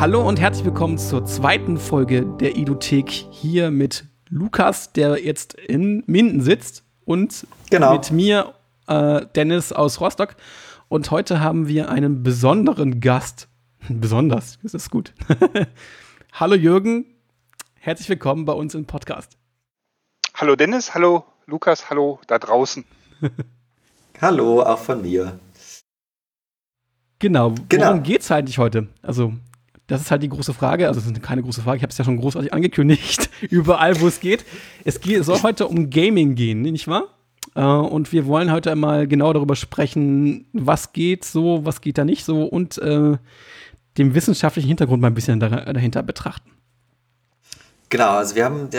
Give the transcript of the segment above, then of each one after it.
Hallo und herzlich willkommen zur zweiten Folge der Idothek hier mit Lukas, der jetzt in Minden sitzt, und mit mir, Dennis aus Rostock. Und heute haben wir einen besonderen Gast. Besonders, das ist gut. Hallo Jürgen, herzlich willkommen bei uns im Podcast. Hallo Dennis, hallo Lukas, hallo da draußen. Hallo, auch von mir. Genau, worum geht's eigentlich heute? Also, das ist halt die große Frage. Also, das ist keine große Frage, ich habe es ja schon großartig angekündigt, überall, wo es geht. Soll heute um Gaming gehen, nicht wahr? Und wir wollen heute einmal genau darüber sprechen, was geht so, was geht da nicht so, und den wissenschaftlichen Hintergrund mal ein bisschen dahinter betrachten. Genau, also wir haben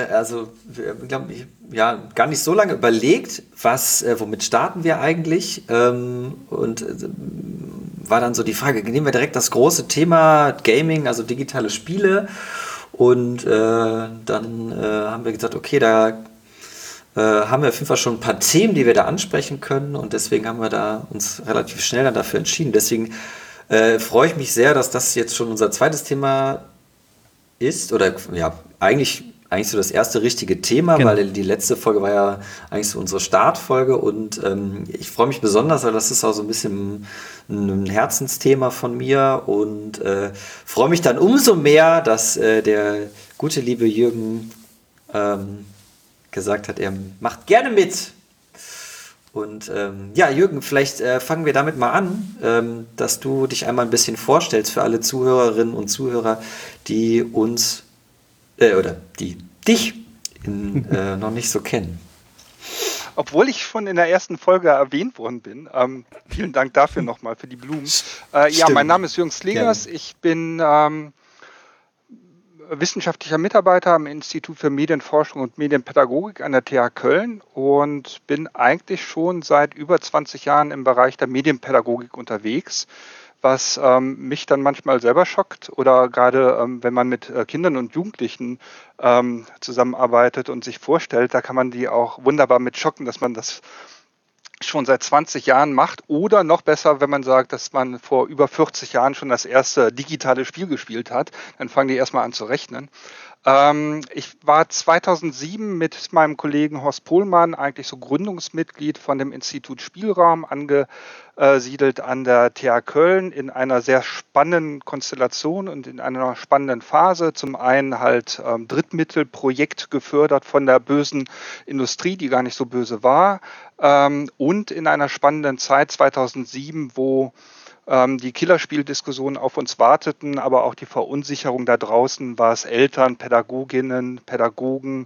gar nicht so lange überlegt, womit starten wir eigentlich, und war dann so die Frage, nehmen wir direkt das große Thema Gaming, also digitale Spiele, und dann haben wir gesagt, okay, da haben wir auf jeden Fall schon ein paar Themen, die wir da ansprechen können, und deswegen haben wir da uns relativ schnell dann dafür entschieden. Deswegen freue ich mich sehr, dass das jetzt schon unser zweites Thema ist, oder ja, eigentlich so das erste richtige Thema, genau. Weil die letzte Folge war ja eigentlich so unsere Startfolge, und ich freue mich besonders, weil das ist auch so ein bisschen ein Herzensthema von mir, und freue mich dann umso mehr, dass der gute liebe Jürgen gesagt hat, er macht gerne mit. Und ja, Jürgen, vielleicht fangen wir damit mal an, dass du dich einmal ein bisschen vorstellst für alle Zuhörerinnen und Zuhörer, die uns oder die dich noch nicht so kennen. Obwohl ich schon in der ersten Folge erwähnt worden bin, vielen Dank dafür nochmal für die Blumen. Ja, mein Name ist Jürgen Slingers, ich bin wissenschaftlicher Mitarbeiter am Institut für Medienforschung und Medienpädagogik an der TH Köln und bin eigentlich schon seit über 20 Jahren im Bereich der Medienpädagogik unterwegs, was mich dann manchmal selber schockt, oder gerade wenn man mit Kindern und Jugendlichen zusammenarbeitet und sich vorstellt, da kann man die auch wunderbar mit schocken, dass man das schon seit 20 Jahren macht, oder noch besser, wenn man sagt, dass man vor über 40 Jahren schon das erste digitale Spiel gespielt hat, dann fangen die erstmal an zu rechnen. Ich war 2007 mit meinem Kollegen Horst Pohlmann eigentlich so Gründungsmitglied von dem Institut Spielraum, angesiedelt an der TH Köln, in einer sehr spannenden Konstellation und in einer spannenden Phase. Zum einen halt Drittmittelprojekt gefördert von der bösen Industrie, die gar nicht so böse war, und in einer spannenden Zeit 2007, wo die Killerspieldiskussionen auf uns warteten, aber auch die Verunsicherung da draußen, was Eltern, Pädagoginnen, Pädagogen,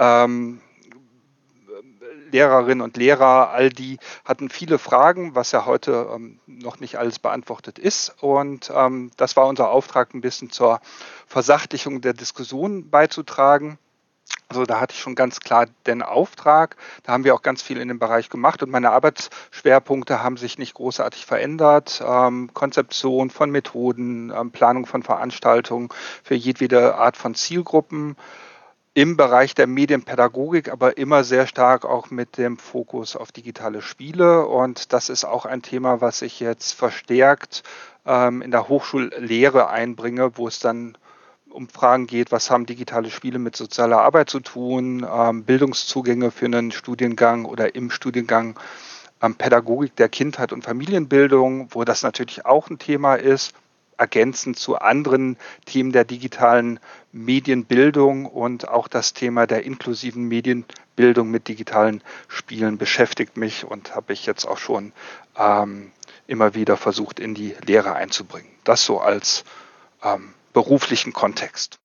Lehrerinnen und Lehrer, all die hatten viele Fragen, was ja heute noch nicht alles beantwortet ist. Und das war unser Auftrag, ein bisschen zur Versachlichung der Diskussion beizutragen. Also da hatte ich schon ganz klar den Auftrag. Da haben wir auch ganz viel in dem Bereich gemacht, und meine Arbeitsschwerpunkte haben sich nicht großartig verändert. Konzeption von Methoden, Planung von Veranstaltungen für jedwede Art von Zielgruppen im Bereich der Medienpädagogik, aber immer sehr stark auch mit dem Fokus auf digitale Spiele. Und das ist auch ein Thema, was ich jetzt verstärkt in der Hochschullehre einbringe, wo es dann um Fragen geht, was haben digitale Spiele mit sozialer Arbeit zu tun, Bildungszugänge für einen Studiengang oder im Studiengang Pädagogik der Kindheit und Familienbildung, wo das natürlich auch ein Thema ist, ergänzend zu anderen Themen der digitalen Medienbildung, und auch das Thema der inklusiven Medienbildung mit digitalen Spielen beschäftigt mich und habe ich jetzt auch schon immer wieder versucht, in die Lehre einzubringen. Das so als beruflichen Kontext.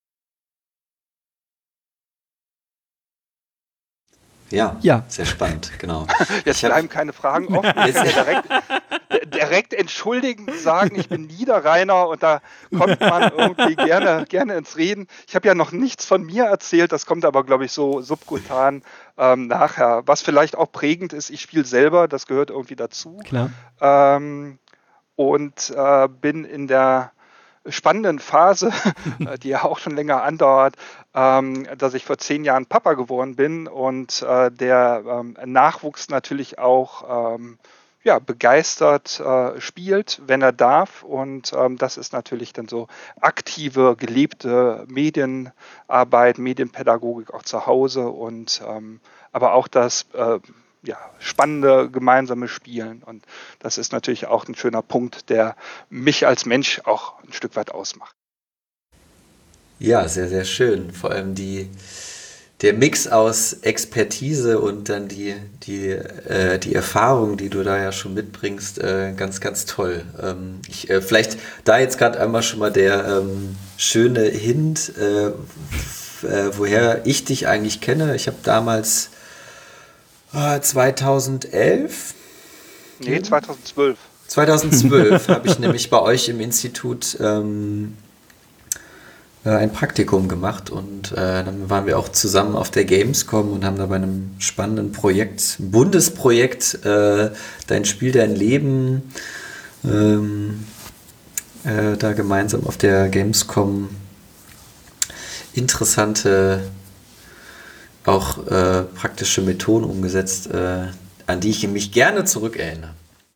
Ja, sehr spannend, genau. Jetzt bleiben keine Fragen offen. Jetzt direkt entschuldigen, sagen, ich bin Niederrheiner, und da kommt man irgendwie gerne ins Reden. Ich habe ja noch nichts von mir erzählt, das kommt aber, glaube ich, so subkutan nachher. Was vielleicht auch prägend ist, ich spiele selber, das gehört irgendwie dazu. Klar. Und bin in der spannenden Phase, die ja auch schon länger andauert, dass ich vor 10 Jahren Papa geworden bin, und der Nachwuchs natürlich auch begeistert spielt, wenn er darf. Und das ist natürlich dann so aktive, gelebte Medienarbeit, Medienpädagogik auch zu Hause und aber auch das spannende gemeinsame Spielen. Und das ist natürlich auch ein schöner Punkt, der mich als Mensch auch ein Stück weit ausmacht. Ja, sehr, sehr schön. Vor allem der Mix aus Expertise und dann die Erfahrung, die du da ja schon mitbringst, ganz, ganz toll. Vielleicht da jetzt gerade einmal schon mal der schöne Hint, woher ich dich eigentlich kenne. Ich habe damals 2011? Nee, 2012. 2012 habe ich nämlich bei euch im Institut ein Praktikum gemacht und dann waren wir auch zusammen auf der Gamescom und haben da bei einem spannenden Projekt, Bundesprojekt, Dein Spiel, dein Leben, da gemeinsam auf der Gamescom interessante, auch praktische Methoden umgesetzt, an die ich mich gerne zurückerinnere.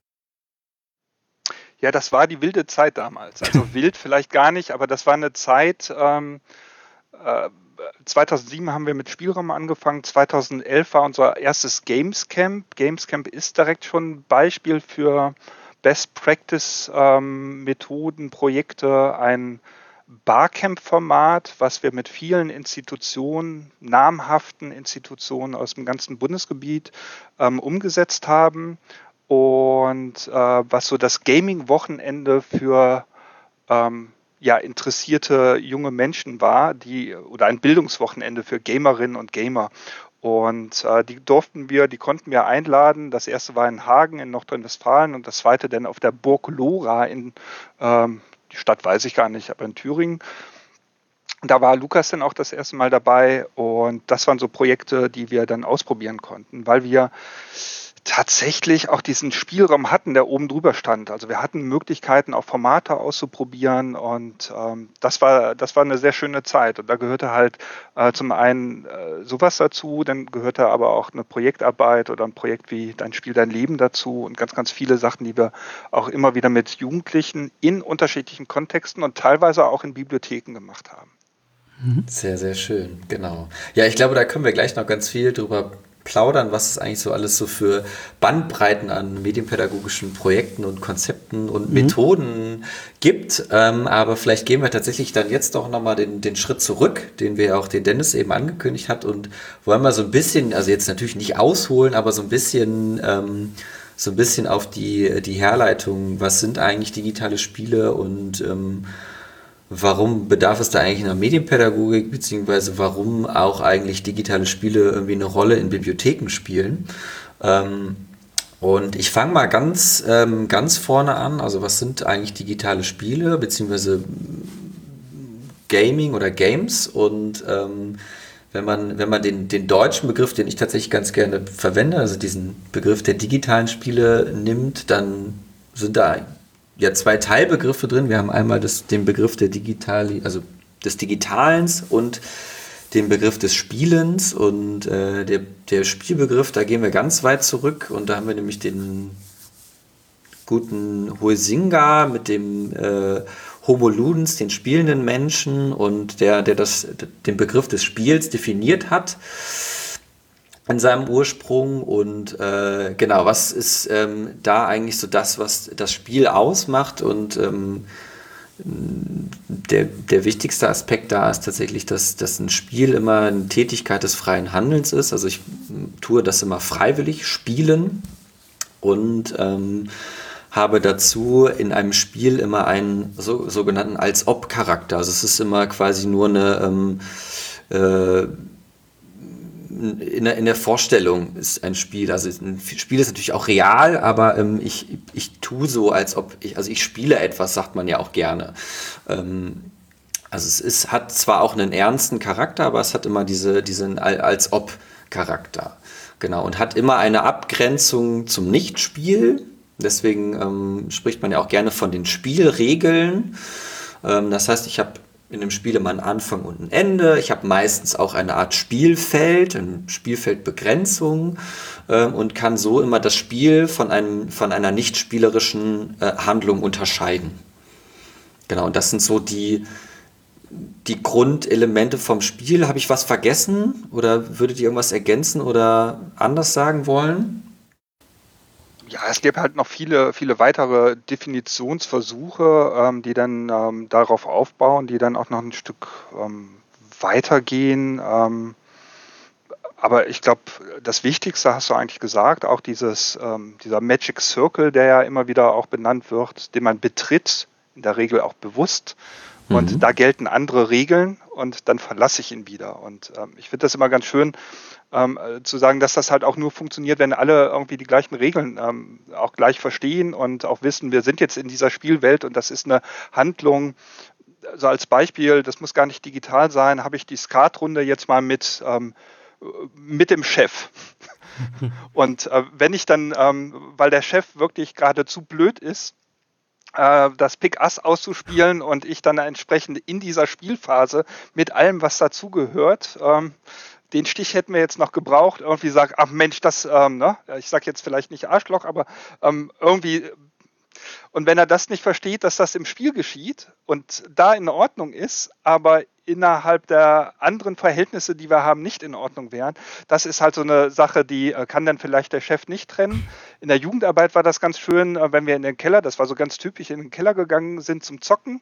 Ja, das war die wilde Zeit damals. Also wild vielleicht gar nicht, aber das war eine Zeit, 2007 haben wir mit Spielraum angefangen, 2011 war unser erstes Gamescamp. Gamescamp ist direkt schon ein Beispiel für Best Practice Methoden, Projekte, ein Barcamp-Format, was wir mit vielen Institutionen, namhaften Institutionen aus dem ganzen Bundesgebiet umgesetzt haben. Und was so das Gaming-Wochenende für interessierte junge Menschen war, oder ein Bildungswochenende für Gamerinnen und Gamer. Und die konnten wir einladen. Das erste war in Hagen in Nordrhein-Westfalen und das zweite dann auf der Burg Lora die Stadt weiß ich gar nicht, aber in Thüringen. Da war Lukas dann auch das erste Mal dabei und das waren so Projekte, die wir dann ausprobieren konnten, weil wir tatsächlich auch diesen Spielraum hatten, der oben drüber stand. Also wir hatten Möglichkeiten, auch Formate auszuprobieren und das war eine sehr schöne Zeit. Und da gehörte halt zum einen sowas dazu, dann gehörte aber auch eine Projektarbeit oder ein Projekt wie Dein Spiel, dein Leben dazu und ganz, ganz viele Sachen, die wir auch immer wieder mit Jugendlichen in unterschiedlichen Kontexten und teilweise auch in Bibliotheken gemacht haben. Sehr, sehr schön, genau. Ja, ich glaube, da können wir gleich noch ganz viel drüber plaudern, was es eigentlich so alles so für Bandbreiten an medienpädagogischen Projekten und Konzepten und Methoden gibt. Aber vielleicht gehen wir tatsächlich dann jetzt doch nochmal den Schritt zurück, den Dennis eben angekündigt hat und wollen mal so ein bisschen, also jetzt natürlich nicht ausholen, aber so ein bisschen auf die Herleitung, was sind eigentlich digitale Spiele und warum bedarf es da eigentlich einer Medienpädagogik, beziehungsweise warum auch eigentlich digitale Spiele irgendwie eine Rolle in Bibliotheken spielen. Und ich fange mal ganz vorne an. Also was sind eigentlich digitale Spiele, beziehungsweise Gaming oder Games? Und wenn man den deutschen Begriff, den ich tatsächlich ganz gerne verwende, also diesen Begriff der digitalen Spiele nimmt, dann sind da zwei Teilbegriffe drin. Wir haben einmal den Begriff des Digitalens und den Begriff des Spielens und der Spielbegriff, da gehen wir ganz weit zurück und da haben wir nämlich den guten Huizinga mit dem Homo ludens, den spielenden Menschen und der den Begriff des Spiels definiert hat in seinem Ursprung und genau, was ist da eigentlich so das, was das Spiel ausmacht und der wichtigste Aspekt da ist tatsächlich, dass ein Spiel immer eine Tätigkeit des freien Handelns ist, also ich tue das immer freiwillig, spielen und habe dazu in einem Spiel immer einen sogenannten Als-Ob-Charakter, also es ist immer quasi nur eine in der Vorstellung ist ein Spiel, also ein Spiel ist natürlich auch real, aber ich tue so, als ob ich spiele etwas, sagt man ja auch gerne. Also es hat zwar auch einen ernsten Charakter, aber es hat immer diesen Als-Ob-Charakter. Genau, und hat immer eine Abgrenzung zum Nichtspiel. Deswegen spricht man ja auch gerne von den Spielregeln. Das heißt, ich habe in einem Spiel immer einen Anfang und ein Ende. Ich habe meistens auch eine Art Spielfeld, eine Spielfeldbegrenzung und kann so immer das Spiel von einer nicht spielerischen Handlung unterscheiden. Genau, und das sind so die Grundelemente vom Spiel. Habe ich was vergessen oder würdet ihr irgendwas ergänzen oder anders sagen wollen? Ja, es gibt halt noch viele, viele weitere Definitionsversuche, die dann darauf aufbauen, die dann auch noch ein Stück weitergehen. Aber ich glaube, das Wichtigste hast du eigentlich gesagt, auch dieser Magic Circle, der ja immer wieder auch benannt wird, den man betritt, in der Regel auch bewusst. Und da gelten andere Regeln und dann verlasse ich ihn wieder. Und ich finde das immer ganz schön, zu sagen, dass das halt auch nur funktioniert, wenn alle irgendwie die gleichen Regeln auch gleich verstehen und auch wissen, wir sind jetzt in dieser Spielwelt und das ist eine Handlung. Also als Beispiel, das muss gar nicht digital sein, habe ich die Skatrunde jetzt mal mit dem Chef. Und wenn ich dann, weil der Chef wirklich gerade zu blöd ist, das Pik Ass auszuspielen und ich dann entsprechend in dieser Spielphase mit allem, was dazugehört, den Stich hätten wir jetzt noch gebraucht, irgendwie sagt, ach Mensch, das, ich sage jetzt vielleicht nicht Arschloch, aber irgendwie, und wenn er das nicht versteht, dass das im Spiel geschieht und da in Ordnung ist, aber innerhalb der anderen Verhältnisse, die wir haben, nicht in Ordnung wären, das ist halt so eine Sache, die kann dann vielleicht der Chef nicht trennen. In der Jugendarbeit war das ganz schön, wenn wir in den Keller, das war so ganz typisch, in den Keller gegangen sind zum Zocken.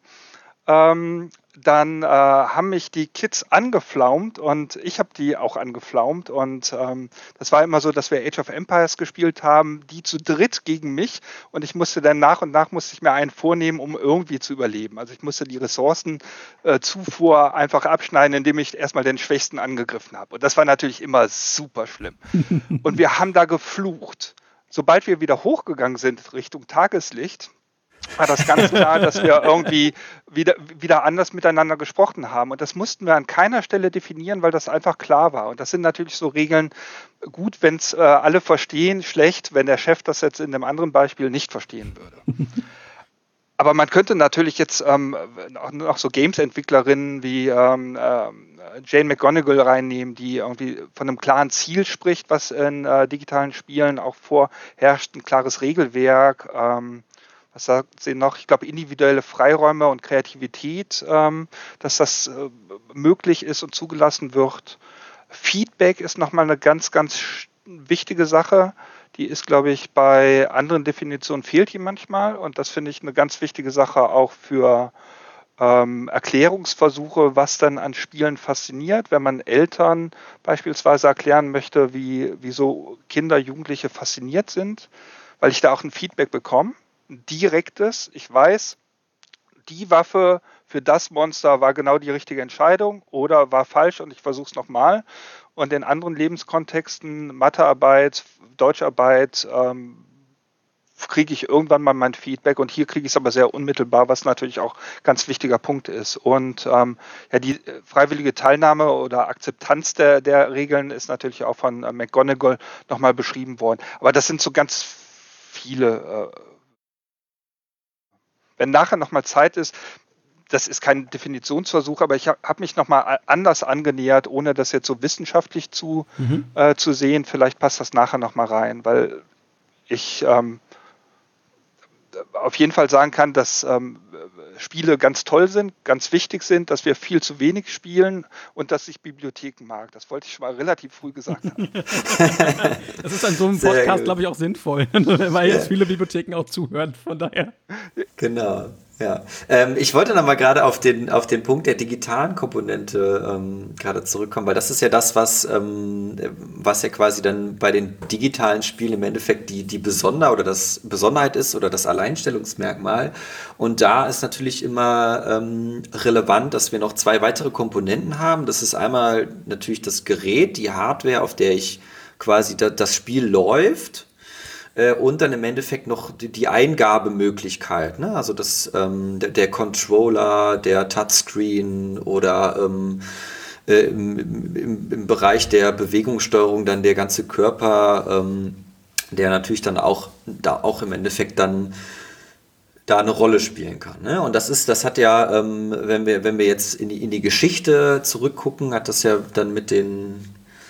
Dann haben mich die Kids angeflaumt und ich habe die auch angeflaumt und das war immer so, dass wir Age of Empires gespielt haben, die zu dritt gegen mich und ich musste dann nach und nach mir einen vornehmen, um irgendwie zu überleben. Also ich musste die Ressourcenzufuhr einfach abschneiden, indem ich erstmal den Schwächsten angegriffen habe und das war natürlich immer super schlimm. Und wir haben da geflucht. Sobald wir wieder hochgegangen sind Richtung Tageslicht, war das ganz klar, dass wir irgendwie wieder anders miteinander gesprochen haben. Und das mussten wir an keiner Stelle definieren, weil das einfach klar war. Und das sind natürlich so Regeln, gut, wenn es alle verstehen, schlecht, wenn der Chef das jetzt in dem anderen Beispiel nicht verstehen würde. Aber man könnte natürlich jetzt noch so Games-Entwicklerinnen wie Jane McGonigal reinnehmen, die irgendwie von einem klaren Ziel spricht, was in digitalen Spielen auch vorherrscht, ein klares Regelwerk, was sagt sie noch? Ich glaube, individuelle Freiräume und Kreativität, dass das möglich ist und zugelassen wird. Feedback ist nochmal eine ganz, ganz wichtige Sache. Die ist, glaube ich, bei anderen Definitionen fehlt die manchmal. Und das finde ich eine ganz wichtige Sache auch für Erklärungsversuche, was dann an Spielen fasziniert, wenn man Eltern beispielsweise erklären möchte, wie so Kinder, Jugendliche fasziniert sind, weil ich da auch ein Feedback bekomme. Direktes, ich weiß, die Waffe für das Monster war genau die richtige Entscheidung oder war falsch und ich versuche es nochmal. Und in anderen Lebenskontexten, Mathearbeit, Deutscharbeit, kriege ich irgendwann mal mein Feedback und hier kriege ich es aber sehr unmittelbar, was natürlich auch ganz wichtiger Punkt ist. Und die freiwillige Teilnahme oder Akzeptanz der Regeln ist natürlich auch von McGonigal nochmal beschrieben worden. Aber das sind so ganz viele wenn nachher nochmal Zeit ist, das ist kein Definitionsversuch, aber ich habe mich nochmal anders angenähert, ohne das jetzt so wissenschaftlich zu sehen. Vielleicht passt das nachher nochmal rein, weil ich auf jeden Fall sagen kann, dass Spiele ganz toll sind, ganz wichtig sind, dass wir viel zu wenig spielen und dass ich Bibliotheken mag. Das wollte ich schon mal relativ früh gesagt haben. Das ist an so einem Podcast, glaube ich, auch sinnvoll, weil jetzt viele Bibliotheken auch zuhören, von daher. Genau, ja. Ich wollte noch mal gerade auf den Punkt der digitalen Komponente gerade zurückkommen, weil das ist ja das, was ja quasi dann bei den digitalen Spielen im Endeffekt die Besonderheit ist oder das Alleinstellungsmerkmal. Und da ist natürlich immer relevant, dass wir noch zwei weitere Komponenten haben. Das ist einmal natürlich das Gerät, die Hardware, auf der ich quasi das Spiel läuft. Und dann im Endeffekt noch die Eingabemöglichkeit, ne? Also der Controller, der Touchscreen oder im Bereich der Bewegungssteuerung dann der ganze Körper, der natürlich dann auch im Endeffekt dann da eine Rolle spielen kann. Ne? Und das hat ja, wenn wir jetzt in die Geschichte zurückgucken, hat das ja dann mit den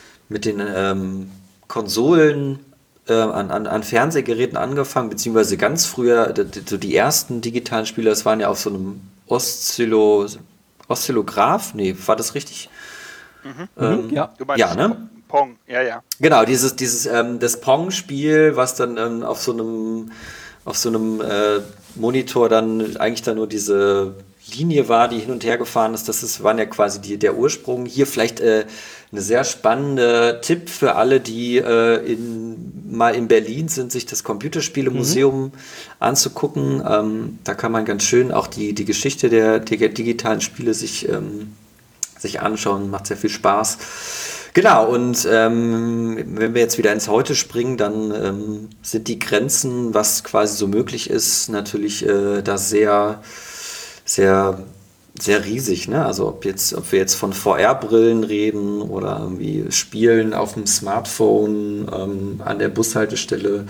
Konsolen an Fernsehgeräten angefangen, beziehungsweise ganz früher, so die ersten digitalen Spiele, das waren ja auf so einem Oszillograph, nee, war das richtig? Ja. Du meinst ja, ne? Pong, ja. Genau, das Pong-Spiel, was dann auf so einem Monitor dann eigentlich dann nur diese Linie war, die hin und her gefahren ist. Waren ja quasi der Ursprung. Hier vielleicht eine sehr spannende Tipp für alle, die mal in Berlin sind, sich das Computerspielemuseum anzugucken. Da kann man ganz schön auch die Geschichte der digitalen Spiele sich anschauen. Macht sehr viel Spaß. Genau, und wenn wir jetzt wieder ins Heute springen, dann sind die Grenzen, was quasi so möglich ist, natürlich da sehr, sehr, sehr riesig. Ne? Also ob wir jetzt von VR-Brillen reden oder irgendwie Spielen auf dem Smartphone an der Bushaltestelle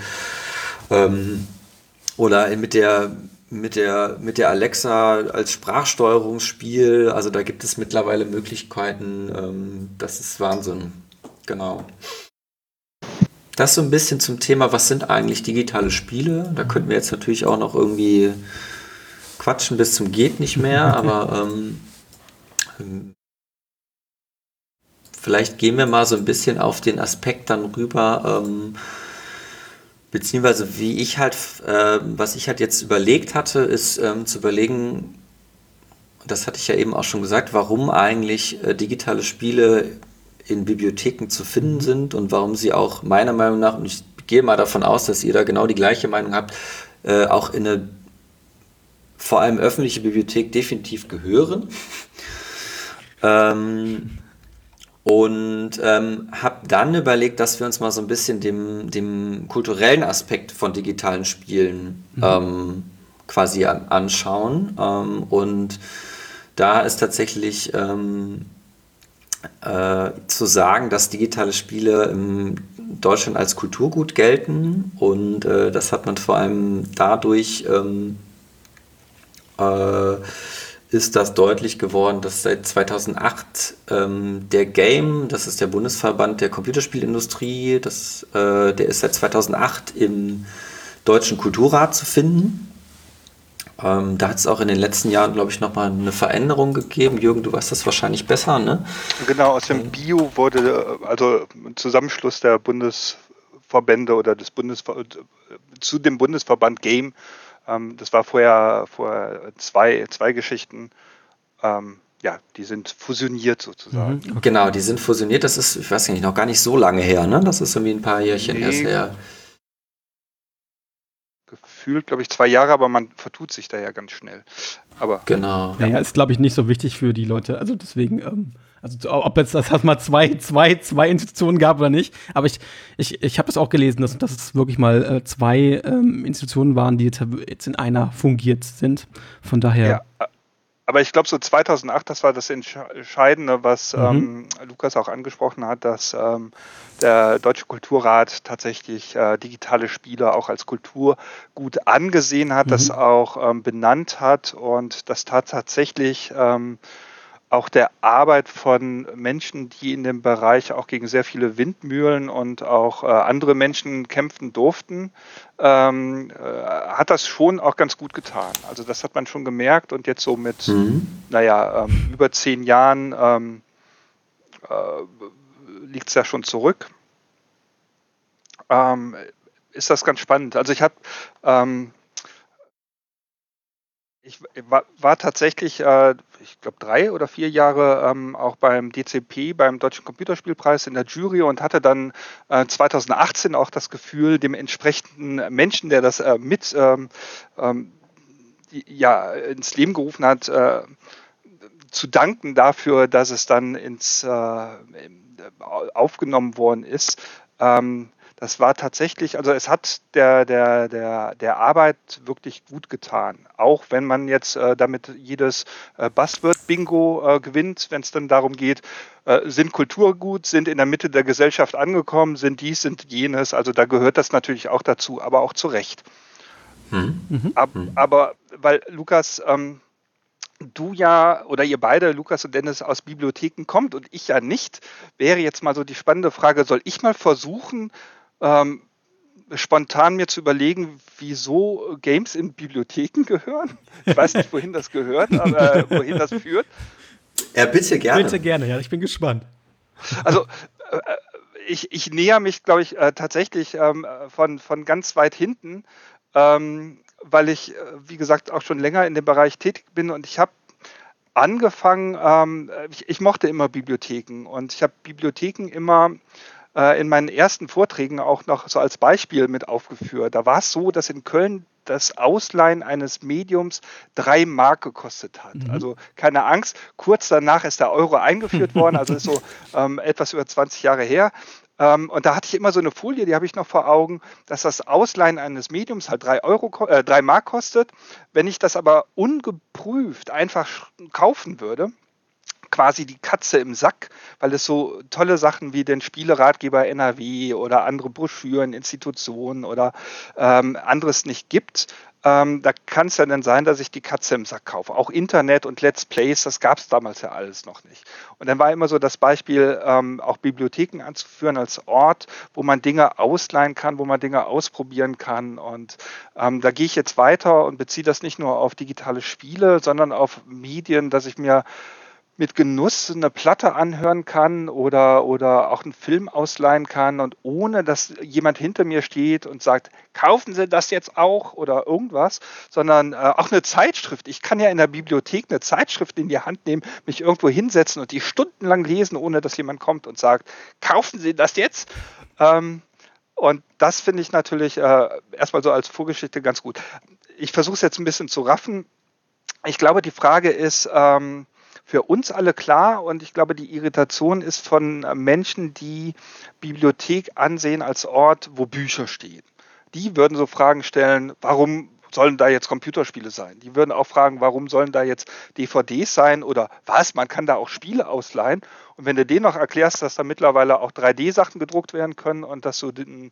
oder mit der Alexa als Sprachsteuerungsspiel, also da gibt es mittlerweile Möglichkeiten, das ist Wahnsinn. Genau. Das so ein bisschen zum Thema, was sind eigentlich digitale Spiele? Da könnten wir jetzt natürlich auch noch irgendwie quatschen bis zum geht nicht mehr, aber vielleicht gehen wir mal so ein bisschen auf den Aspekt dann rüber, beziehungsweise was ich halt jetzt überlegt hatte, ist zu überlegen, das hatte ich ja eben auch schon gesagt, warum eigentlich digitale Spiele in Bibliotheken zu finden sind und warum sie auch meiner Meinung nach, und ich gehe mal davon aus, dass ihr da genau die gleiche Meinung habt, auch in eine vor allem öffentliche Bibliothek definitiv gehören. Und habe dann überlegt, dass wir uns mal so ein bisschen dem kulturellen Aspekt von digitalen Spielen quasi anschauen. Und da ist tatsächlich zu sagen, dass digitale Spiele in Deutschland als Kulturgut gelten. Und das hat man vor allem dadurch ist das deutlich geworden, dass seit 2008 der GAME, das ist der Bundesverband der Computerspielindustrie, der ist seit 2008 im Deutschen Kulturrat zu finden. Da hat es auch in den letzten Jahren, glaube ich, nochmal eine Veränderung gegeben. Jürgen, du weißt das wahrscheinlich besser, ne? Genau, aus dem BIO wurde also ein Zusammenschluss der Bundesverbände oder zu dem Bundesverband GAME. Das war vorher zwei Geschichten. Die sind fusioniert sozusagen. Okay. Genau, die sind fusioniert. Das ist, ich weiß nicht, noch gar nicht so lange her, ne? Das ist irgendwie ein paar Jährchen erst her. Gefühlt, glaube ich, 2 Jahre, aber man vertut sich da ja ganz schnell. Aber genau. Naja, ist, glaube ich, nicht so wichtig für die Leute. Also deswegen, ob jetzt das mal zwei Institutionen gab oder nicht. Aber ich habe das auch gelesen, dass es wirklich mal 2 Institutionen waren, die jetzt in einer fungiert sind. Von daher. Ja, aber ich glaube, so 2008, das war das Entscheidende, was Lukas auch angesprochen hat, dass der Deutsche Kulturrat tatsächlich digitale Spiele auch als Kulturgut angesehen hat, das auch benannt hat und das tatsächlich auch der Arbeit von Menschen, die in dem Bereich auch gegen sehr viele Windmühlen und auch andere Menschen kämpfen durften, hat das schon auch ganz gut getan. Also das hat man schon gemerkt und jetzt so mit, über 10 Jahren liegt es ja schon zurück. Ist das ganz spannend. Also ich war tatsächlich, ich glaube 3 oder 4 Jahre auch beim DCP, beim Deutschen Computerspielpreis in der Jury und hatte dann 2018 auch das Gefühl, dem entsprechenden Menschen, der das ins Leben gerufen hat, zu danken dafür, dass es dann aufgenommen worden ist. Das war tatsächlich, also es hat der Arbeit wirklich gut getan. Auch wenn man jetzt damit jedes Buzzword-Bingo gewinnt, wenn es dann darum geht, sind Kulturgut, sind in der Mitte der Gesellschaft angekommen, sind dies, sind jenes. Also da gehört das natürlich auch dazu, aber auch zu Recht. Aber weil Lukas, du ja oder ihr beide, Lukas und Dennis, aus Bibliotheken kommt und ich ja nicht, wäre jetzt mal so die spannende Frage, soll ich mal versuchen, spontan mir zu überlegen, wieso Games in Bibliotheken gehören? Ich weiß nicht, wohin das gehört, aber wohin das führt. Ja, bitte gerne. Bitte gerne, ja, ich bin gespannt. Also ich näher mich, glaube ich, tatsächlich von ganz weit hinten, weil ich, wie gesagt, auch schon länger in dem Bereich tätig bin und ich habe angefangen, ich mochte immer Bibliotheken und ich habe Bibliotheken immer in meinen ersten Vorträgen auch noch so als Beispiel mit aufgeführt. Da war es so, dass in Köln das Ausleihen eines Mediums 3 Mark gekostet hat. Also keine Angst, kurz danach ist der Euro eingeführt worden, also ist so etwas über 20 Jahre her. Und da hatte ich immer so eine Folie, die habe ich noch vor Augen, dass das Ausleihen eines Mediums halt 3 Mark kostet. Wenn ich das aber ungeprüft einfach kaufen würde, quasi die Katze im Sack, weil es so tolle Sachen wie den Spieleratgeber NRW oder andere Broschüren, Institutionen oder anderes nicht gibt. Da kann es ja dann sein, dass ich die Katze im Sack kaufe. Auch Internet und Let's Plays, das gab es damals ja alles noch nicht. Und dann war immer so das Beispiel, auch Bibliotheken anzuführen als Ort, wo man Dinge ausleihen kann, wo man Dinge ausprobieren kann. Und da gehe ich jetzt weiter und beziehe das nicht nur auf digitale Spiele, sondern auf Medien, dass ich mir mit Genuss eine Platte anhören kann oder auch einen Film ausleihen kann und ohne, dass jemand hinter mir steht und sagt, kaufen Sie das jetzt auch oder irgendwas, sondern auch eine Zeitschrift. Ich kann ja in der Bibliothek eine Zeitschrift in die Hand nehmen, mich irgendwo hinsetzen und die stundenlang lesen, ohne dass jemand kommt und sagt, kaufen Sie das jetzt? Und das finde ich natürlich erstmal so als Vorgeschichte ganz gut. Ich versuche es jetzt ein bisschen zu raffen. Ich glaube, die Frage ist, für uns alle klar und ich glaube, die Irritation ist von Menschen, die Bibliothek ansehen als Ort, wo Bücher stehen. Die würden so Fragen stellen, warum sollen da jetzt Computerspiele sein? Die würden auch fragen, warum sollen da jetzt DVDs sein oder was, man kann da auch Spiele ausleihen. Und wenn du denen noch erklärst, dass da mittlerweile auch 3D-Sachen gedruckt werden können und dass du den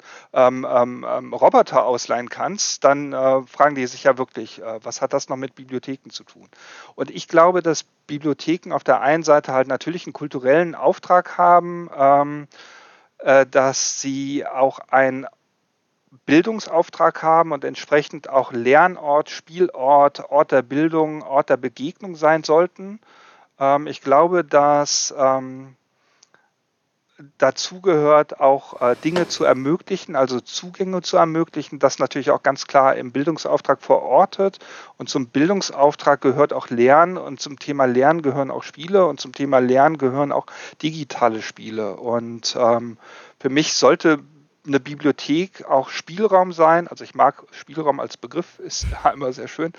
Roboter ausleihen kannst, dann fragen die sich ja wirklich, was hat das noch mit Bibliotheken zu tun? Und ich glaube, dass Bibliotheken auf der einen Seite halt natürlich einen kulturellen Auftrag haben, dass sie auch ein Bildungsauftrag haben und entsprechend auch Lernort, Spielort, Ort der Bildung, Ort der Begegnung sein sollten. Ich glaube, dass dazu gehört auch Dinge zu ermöglichen, also Zugänge zu ermöglichen, das natürlich auch ganz klar im Bildungsauftrag verortet. Und zum Bildungsauftrag gehört auch Lernen und zum Thema Lernen gehören auch Spiele und zum Thema Lernen gehören auch digitale Spiele. Und für mich sollte eine Bibliothek auch Spielraum sein. Also ich mag Spielraum als Begriff, ist immer sehr schön.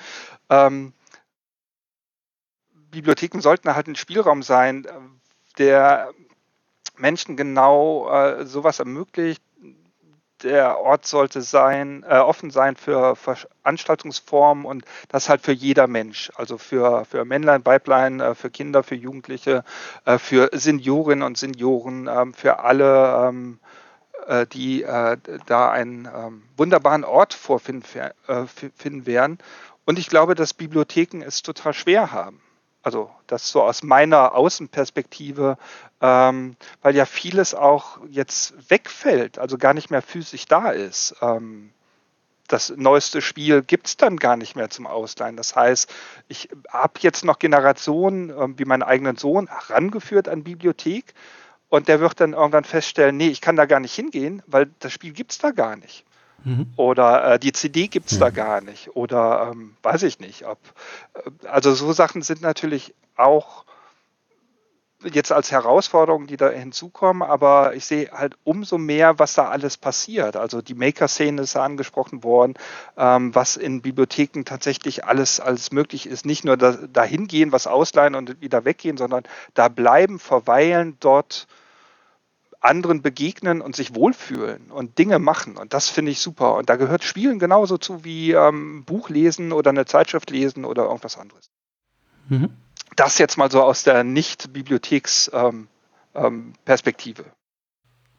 Bibliotheken sollten halt ein Spielraum sein, der Menschen genau sowas ermöglicht. Der Ort sollte offen sein für Veranstaltungsformen und das halt für jeder Mensch. Also für Männlein, Weiblein, für Kinder, für Jugendliche, für Seniorinnen und Senioren, für alle die da einen wunderbaren Ort vorfinden werden. Und ich glaube, dass Bibliotheken es total schwer haben. Also das so aus meiner Außenperspektive, weil ja vieles auch jetzt wegfällt, also gar nicht mehr physisch da ist. Das neueste Spiel gibt es dann gar nicht mehr zum Ausleihen. Das heißt, ich habe jetzt noch Generationen wie meinen eigenen Sohn herangeführt an Bibliothek. Und der wird dann irgendwann feststellen, nee, ich kann da gar nicht hingehen, weil das Spiel gibt es da gar nicht. Oder die CD gibt es da gar nicht. Oder weiß ich nicht. Also so Sachen sind natürlich auch jetzt als Herausforderungen, die da hinzukommen, aber ich sehe halt umso mehr, was da alles passiert. Also die Maker-Szene ist ja angesprochen worden, was in Bibliotheken tatsächlich alles möglich ist. Nicht nur da hingehen, was ausleihen und wieder weggehen, sondern da bleiben, verweilen, dort anderen begegnen und sich wohlfühlen und Dinge machen. Und das finde ich super. Und da gehört Spielen genauso zu wie Buch lesen oder eine Zeitschrift lesen oder irgendwas anderes. Das jetzt mal so aus der Nicht-Bibliotheks-Perspektive.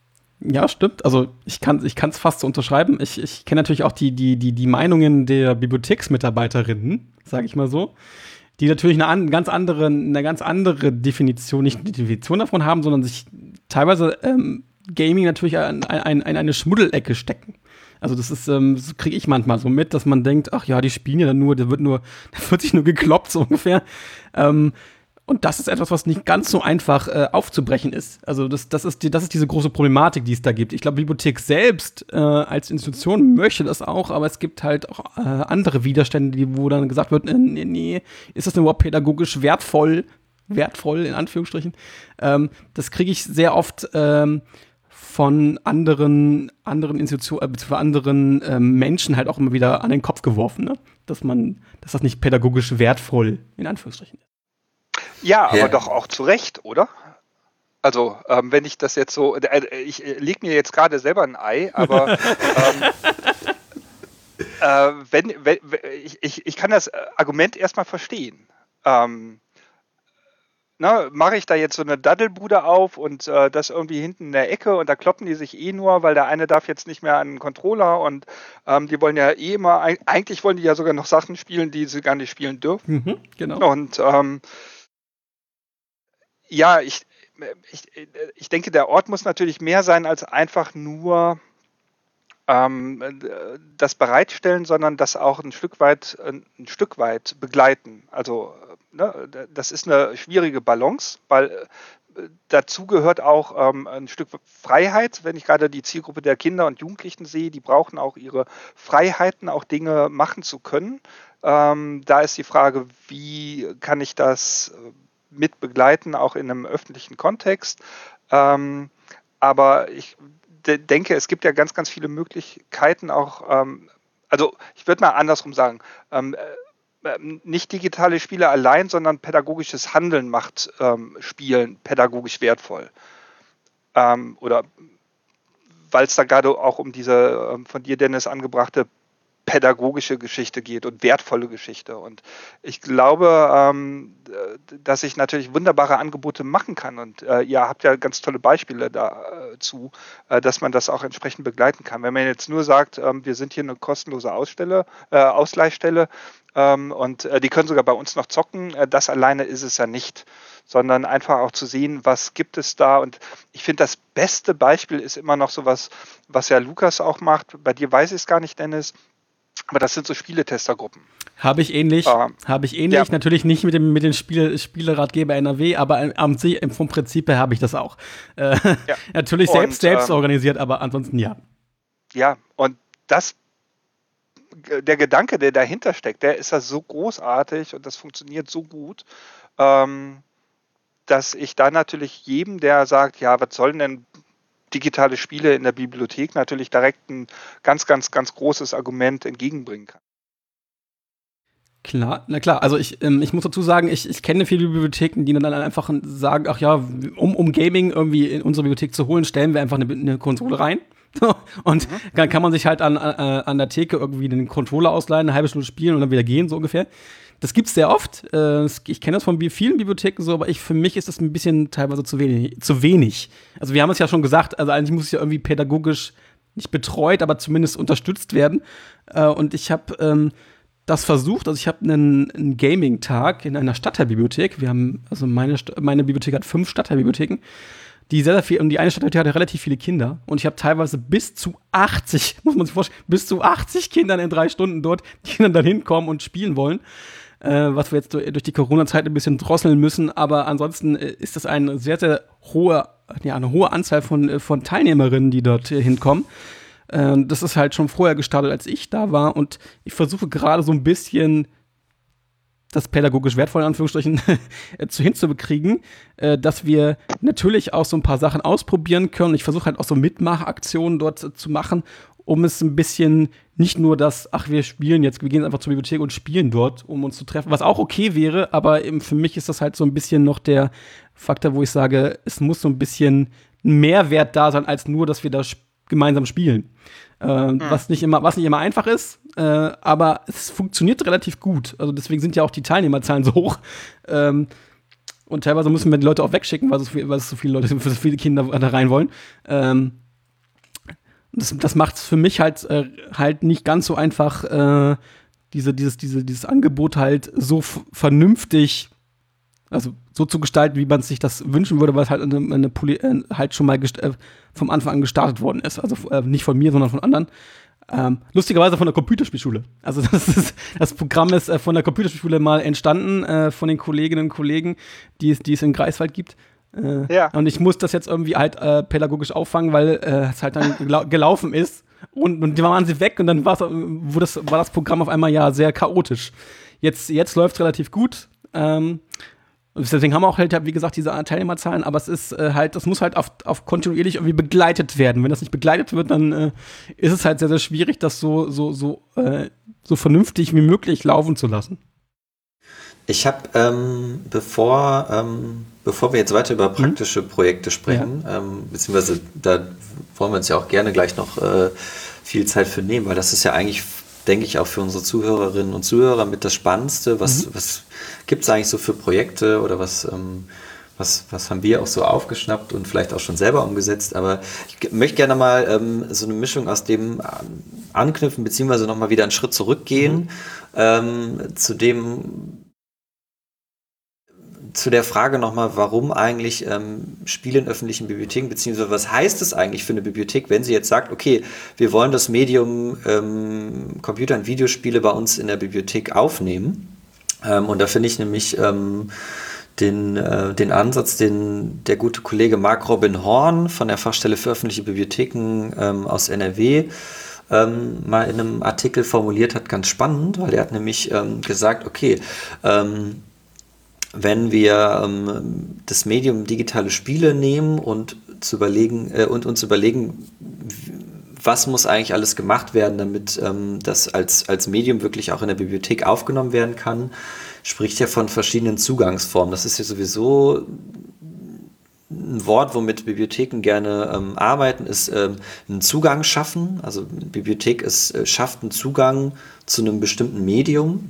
Ja, stimmt. Also ich kann es fast so unterschreiben. Ich kenne natürlich auch die Meinungen der Bibliotheksmitarbeiterinnen, sage ich mal so, die natürlich eine ganz andere Definition, nicht die Definition davon haben, sondern sich teilweise Gaming natürlich an eine Schmuddelecke stecken. Also das kriege ich manchmal so mit, dass man denkt, ach ja, die spielen ja dann nur, da wird sich nur gekloppt, so ungefähr. Und das ist etwas, was nicht ganz so einfach aufzubrechen ist. Also das ist diese große Problematik, die es da gibt. Ich glaube, die Bibliothek selbst als Institution möchte das auch, aber es gibt halt auch andere Widerstände, wo dann gesagt wird, nee, ist das denn überhaupt pädagogisch wertvoll in Anführungsstrichen. Das kriege ich sehr oft von anderen Institutionen, von anderen Menschen halt auch immer wieder an den Kopf geworfen, ne? Dass das nicht pädagogisch wertvoll in Anführungsstrichen ist. Ja, aber doch auch zu Recht, oder? Also, wenn ich das jetzt so, ich lege mir jetzt gerade selber ein Ei, aber ich kann das Argument erstmal verstehen. Mache ich da jetzt so eine Daddelbude auf und das irgendwie hinten in der Ecke und da kloppen die sich nur, weil der eine darf jetzt nicht mehr an den Controller und die wollen ja immer, eigentlich wollen die ja sogar noch Sachen spielen, die sie gar nicht spielen dürfen. Mhm, genau. Und ja, ich denke, der Ort muss natürlich mehr sein als einfach nur das Bereitstellen, sondern das auch ein Stück weit begleiten. Also das ist eine schwierige Balance, weil dazu gehört auch ein Stück Freiheit. Wenn ich gerade die Zielgruppe der Kinder und Jugendlichen sehe, die brauchen auch ihre Freiheiten, auch Dinge machen zu können. Da ist die Frage, wie kann ich das mit begleiten, auch in einem öffentlichen Kontext. Aber ich denke, es gibt ja ganz, ganz viele Möglichkeiten auch, also ich würde mal andersrum sagen, nicht digitale Spiele allein, sondern pädagogisches Handeln macht Spielen pädagogisch wertvoll. Oder weil es da gerade auch um diese von dir, Dennis, angebrachte pädagogische Geschichte geht und wertvolle Geschichte. Und ich glaube, dass ich natürlich wunderbare Angebote machen kann. Und ihr habt ja ganz tolle Beispiele dazu, dass man das auch entsprechend begleiten kann. Wenn man jetzt nur sagt, wir sind hier eine kostenlose Ausleihstelle und die können sogar bei uns noch zocken, das alleine ist es ja nicht. Sondern einfach auch zu sehen, was gibt es da. Und ich finde, das beste Beispiel ist immer noch sowas, was ja Lukas auch macht. Bei dir weiß ich es gar nicht, Dennis. Aber das sind so Spieletestergruppen. Habe ich ähnlich. Ja. Natürlich nicht mit dem Spieleratgeber NRW, aber vom Prinzip her habe ich das auch. Natürlich selbst organisiert, aber ansonsten ja. Ja, und der Gedanke, der dahinter steckt, der ist ja so großartig und das funktioniert so gut, dass ich da natürlich jedem, der sagt, ja, was sollen denn digitale Spiele in der Bibliothek, natürlich direkt ein ganz, ganz, ganz großes Argument entgegenbringen kann. Klar, na klar. Also ich muss dazu sagen, ich kenne viele Bibliotheken, die dann einfach sagen, ach ja, um Gaming irgendwie in unsere Bibliothek zu holen, stellen wir einfach eine Konsole rein. Und dann kann man sich halt an der Theke irgendwie den Controller ausleihen, eine halbe Stunde spielen und dann wieder gehen, so ungefähr. Das gibt's sehr oft. Ich kenne das von vielen Bibliotheken so, aber für mich ist das ein bisschen teilweise zu wenig. Also wir haben es ja schon gesagt, also eigentlich muss es ja irgendwie pädagogisch nicht betreut, aber zumindest unterstützt werden. Und ich habe das versucht. Also ich habe einen Gaming-Tag in einer Stadtteilbibliothek. Wir haben, also meine Bibliothek hat 5 Stadtteilbibliotheken, die sehr, sehr viel, und die eine Stadtteilbibliothek hat relativ viele Kinder. Und ich habe teilweise bis zu 80, muss man sich vorstellen, bis zu 80 Kindern in 3 Stunden dort, die dann hinkommen und spielen wollen. Was wir jetzt durch die Corona-Zeit ein bisschen drosseln müssen, aber ansonsten ist das eine sehr, sehr hohe Anzahl von Teilnehmerinnen, die dort hinkommen. Das ist halt schon vorher gestartet, als ich da war, und ich versuche gerade so ein bisschen das pädagogisch wertvoll in Anführungsstrichen hinzubekriegen, dass wir natürlich auch so ein paar Sachen ausprobieren können. Ich versuche halt auch so Mitmachaktionen dort zu machen, um es ein bisschen nicht nur das, ach, wir gehen einfach zur Bibliothek und spielen dort, um uns zu treffen, was auch okay wäre, aber eben für mich ist das halt so ein bisschen noch der Faktor, wo ich sage, es muss so ein bisschen ein Mehrwert da sein, als nur, dass wir da gemeinsam spielen. Was nicht immer einfach ist, aber es funktioniert relativ gut. Also deswegen sind ja auch die Teilnehmerzahlen so hoch. Und teilweise müssen wir die Leute auch wegschicken, weil so viele Leute für so viele Kinder da rein wollen. Das macht es für mich halt nicht ganz so einfach, dieses Angebot halt so vernünftig, also so zu gestalten, wie man sich das wünschen würde, weil es halt halt schon mal vom Anfang an gestartet worden ist. Also nicht von mir, sondern von anderen. Lustigerweise von der Computerspielschule. Also das Programm ist von der Computerspielschule mal entstanden, von den Kolleginnen und Kollegen, die es in Greifswald gibt. Und ich muss das jetzt irgendwie halt pädagogisch auffangen, weil es halt dann gelaufen ist. Und dann waren sie weg und dann war das Programm auf einmal ja sehr chaotisch. Jetzt läuft es relativ gut. Deswegen haben wir auch halt, wie gesagt, diese Teilnehmerzahlen, aber es ist das muss halt auf kontinuierlich irgendwie begleitet werden. Wenn das nicht begleitet wird, dann ist es halt sehr, sehr schwierig, das so vernünftig wie möglich laufen zu lassen. Ich habe, bevor wir jetzt weiter über praktische Projekte sprechen, beziehungsweise da wollen wir uns ja auch gerne gleich noch viel Zeit für nehmen, weil das ist ja eigentlich, denke ich, auch für unsere Zuhörerinnen und Zuhörer mit das Spannendste. Was gibt es eigentlich so für Projekte oder was haben wir auch so aufgeschnappt und vielleicht auch schon selber umgesetzt? Aber ich möchte gerne mal so eine Mischung aus dem anknüpfen, beziehungsweise nochmal wieder einen Schritt zurückgehen zu der Frage nochmal, warum eigentlich Spiele in öffentlichen Bibliotheken, beziehungsweise was heißt es eigentlich für eine Bibliothek, wenn sie jetzt sagt, okay, wir wollen das Medium Computer- und Videospiele bei uns in der Bibliothek aufnehmen. Und da finde ich nämlich den Ansatz, den der gute Kollege Mark Robin Horn von der Fachstelle für öffentliche Bibliotheken aus NRW mal in einem Artikel formuliert hat, ganz spannend, weil er hat nämlich gesagt, okay, wenn wir das Medium digitale Spiele nehmen und uns überlegen, was muss eigentlich alles gemacht werden, damit das als Medium wirklich auch in der Bibliothek aufgenommen werden kann, spricht ja von verschiedenen Zugangsformen. Das ist ja sowieso ein Wort, womit Bibliotheken gerne arbeiten, ist einen Zugang schaffen. Also Bibliothek schafft einen Zugang zu einem bestimmten Medium.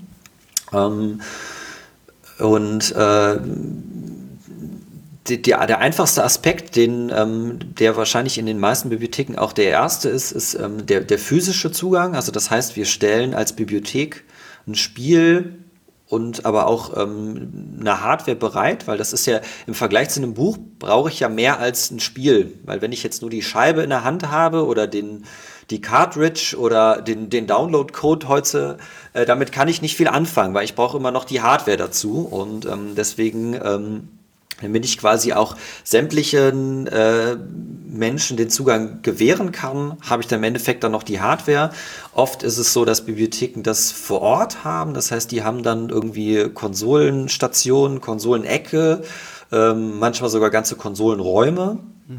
Der einfachste Aspekt, der wahrscheinlich in den meisten Bibliotheken auch der erste ist der physische Zugang. Also das heißt, wir stellen als Bibliothek ein Spiel und aber auch eine Hardware bereit, weil das ist ja im Vergleich zu einem Buch brauche ich ja mehr als ein Spiel. Weil wenn ich jetzt nur die Scheibe in der Hand habe oder die Cartridge oder den Download-Code heute, damit kann ich nicht viel anfangen, weil ich brauche immer noch die Hardware dazu und deswegen damit ich quasi auch sämtlichen Menschen den Zugang gewähren kann, habe ich dann im Endeffekt dann noch die Hardware. Oft ist es so, dass Bibliotheken das vor Ort haben, das heißt, die haben dann irgendwie Konsolenstationen, Konsolenecke, manchmal sogar ganze Konsolenräume.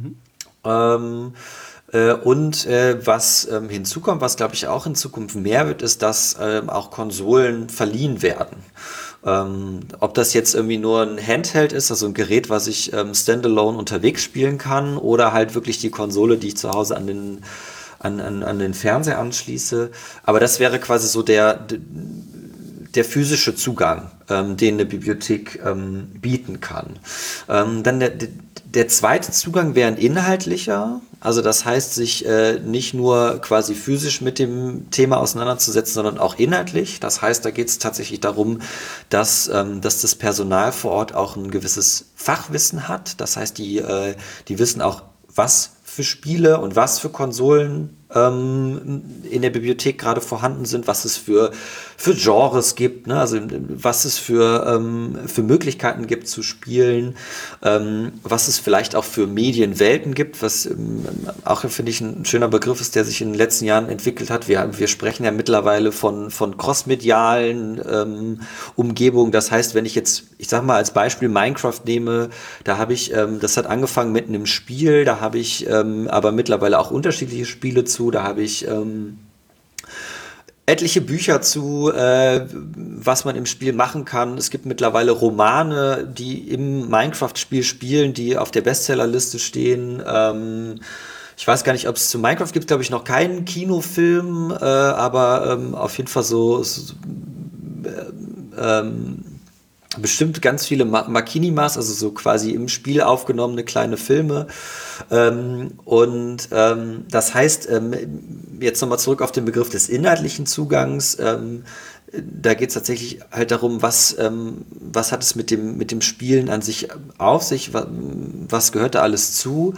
Was hinzukommt, was glaube ich auch in Zukunft mehr wird, ist, dass auch Konsolen verliehen werden. Ob das jetzt irgendwie nur ein Handheld ist, also ein Gerät, was ich standalone unterwegs spielen kann, oder halt wirklich die Konsole, die ich zu Hause an den Fernseher anschließe. Aber das wäre quasi so der physische Zugang, den eine Bibliothek bieten kann. Dann der zweite Zugang wäre ein inhaltlicher. Also das heißt, sich nicht nur quasi physisch mit dem Thema auseinanderzusetzen, sondern auch inhaltlich. Das heißt, da geht es tatsächlich darum, dass das Personal vor Ort auch ein gewisses Fachwissen hat. Das heißt, die wissen auch, was für Spiele und was für Konsolen in der Bibliothek gerade vorhanden sind, was es für Genres gibt, ne? Also was es für Möglichkeiten gibt zu spielen, was es vielleicht auch für Medienwelten gibt, was auch, finde ich, ein schöner Begriff ist, der sich in den letzten Jahren entwickelt hat. Wir sprechen ja mittlerweile von crossmedialen Umgebungen. Das heißt, wenn ich jetzt, ich sag mal als Beispiel Minecraft nehme, da habe ich, das hat angefangen mit einem Spiel, da habe ich aber mittlerweile auch unterschiedliche Spiele zu, da habe ich etliche Bücher zu, was man im Spiel machen kann. Es gibt mittlerweile Romane, die im Minecraft-Spiel spielen, die auf der Bestsellerliste stehen. Ich weiß gar nicht, ob es zu Minecraft gibt, glaube ich, noch keinen Kinofilm, aber auf jeden Fall bestimmt ganz viele Makinimas, also so quasi im Spiel aufgenommene kleine Filme. Das heißt, jetzt nochmal zurück auf den Begriff des inhaltlichen Zugangs. Da geht es tatsächlich halt darum, was hat es mit dem Spielen an sich auf sich, was gehört da alles zu.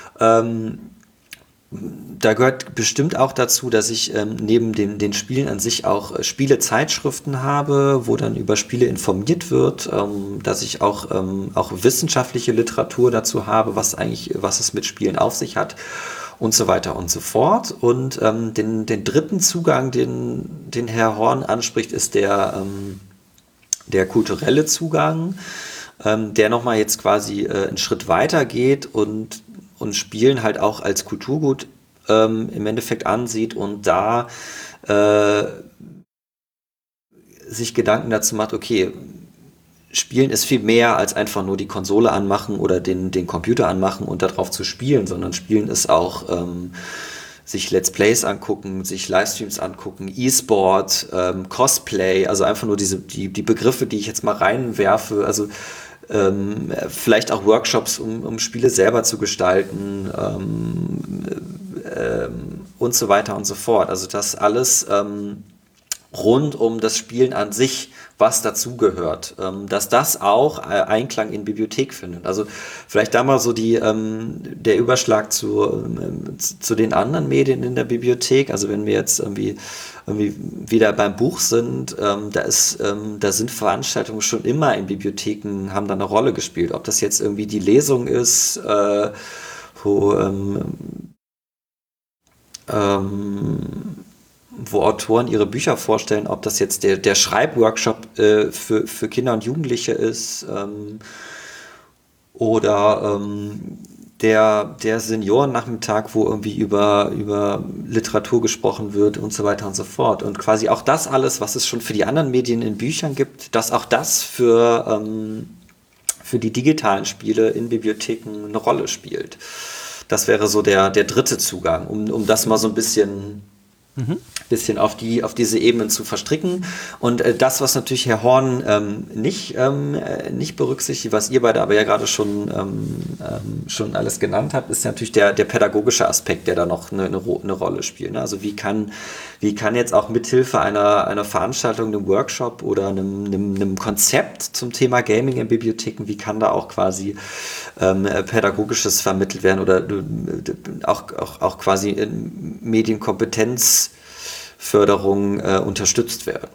Da gehört bestimmt auch dazu, dass ich neben den Spielen an sich auch Spielezeitschriften habe, wo dann über Spiele informiert wird, dass ich auch wissenschaftliche Literatur dazu habe, was es mit Spielen auf sich hat und so weiter und so fort. Und den dritten Zugang, den Herr Horn anspricht, ist der kulturelle Zugang, der nochmal jetzt quasi einen Schritt weiter geht und Spielen halt auch als Kulturgut im Endeffekt ansieht und da sich Gedanken dazu macht, okay, Spielen ist viel mehr als einfach nur die Konsole anmachen oder den Computer anmachen und darauf zu spielen, sondern Spielen ist auch sich Let's Plays angucken, sich Livestreams angucken, E-Sport, Cosplay, also einfach nur die Begriffe, die ich jetzt mal reinwerfe, also vielleicht auch Workshops, um Spiele selber zu gestalten und so weiter und so fort. Also das alles rund um das Spielen an sich, was dazugehört, dass das auch Einklang in Bibliothek findet. Also vielleicht da mal so der Überschlag zu den anderen Medien in der Bibliothek. Also wenn wir jetzt irgendwie wieder beim Buch sind, da sind Veranstaltungen schon immer in Bibliotheken, haben da eine Rolle gespielt. Ob das jetzt irgendwie die Lesung ist, wo Autoren ihre Bücher vorstellen, ob das jetzt der Schreibworkshop für Kinder und Jugendliche ist oder der Seniorennachmittag, wo irgendwie über Literatur gesprochen wird und so weiter und so fort. Und quasi auch das alles, was es schon für die anderen Medien in Büchern gibt, dass auch das für die digitalen Spiele in Bibliotheken eine Rolle spielt. Das wäre so der dritte Zugang, um das mal so ein bisschen auf diese Ebenen zu verstricken. Und das, was natürlich Herr Horn nicht berücksichtigt, was ihr beide aber ja gerade schon alles genannt habt, ist natürlich der pädagogische Aspekt, der da noch eine Rolle spielt. Ne? Also wie kann jetzt auch mithilfe einer Veranstaltung, einem Workshop oder einem Konzept zum Thema Gaming in Bibliotheken, wie kann da auch quasi Pädagogisches vermittelt werden oder auch quasi Medienkompetenzförderung unterstützt werden.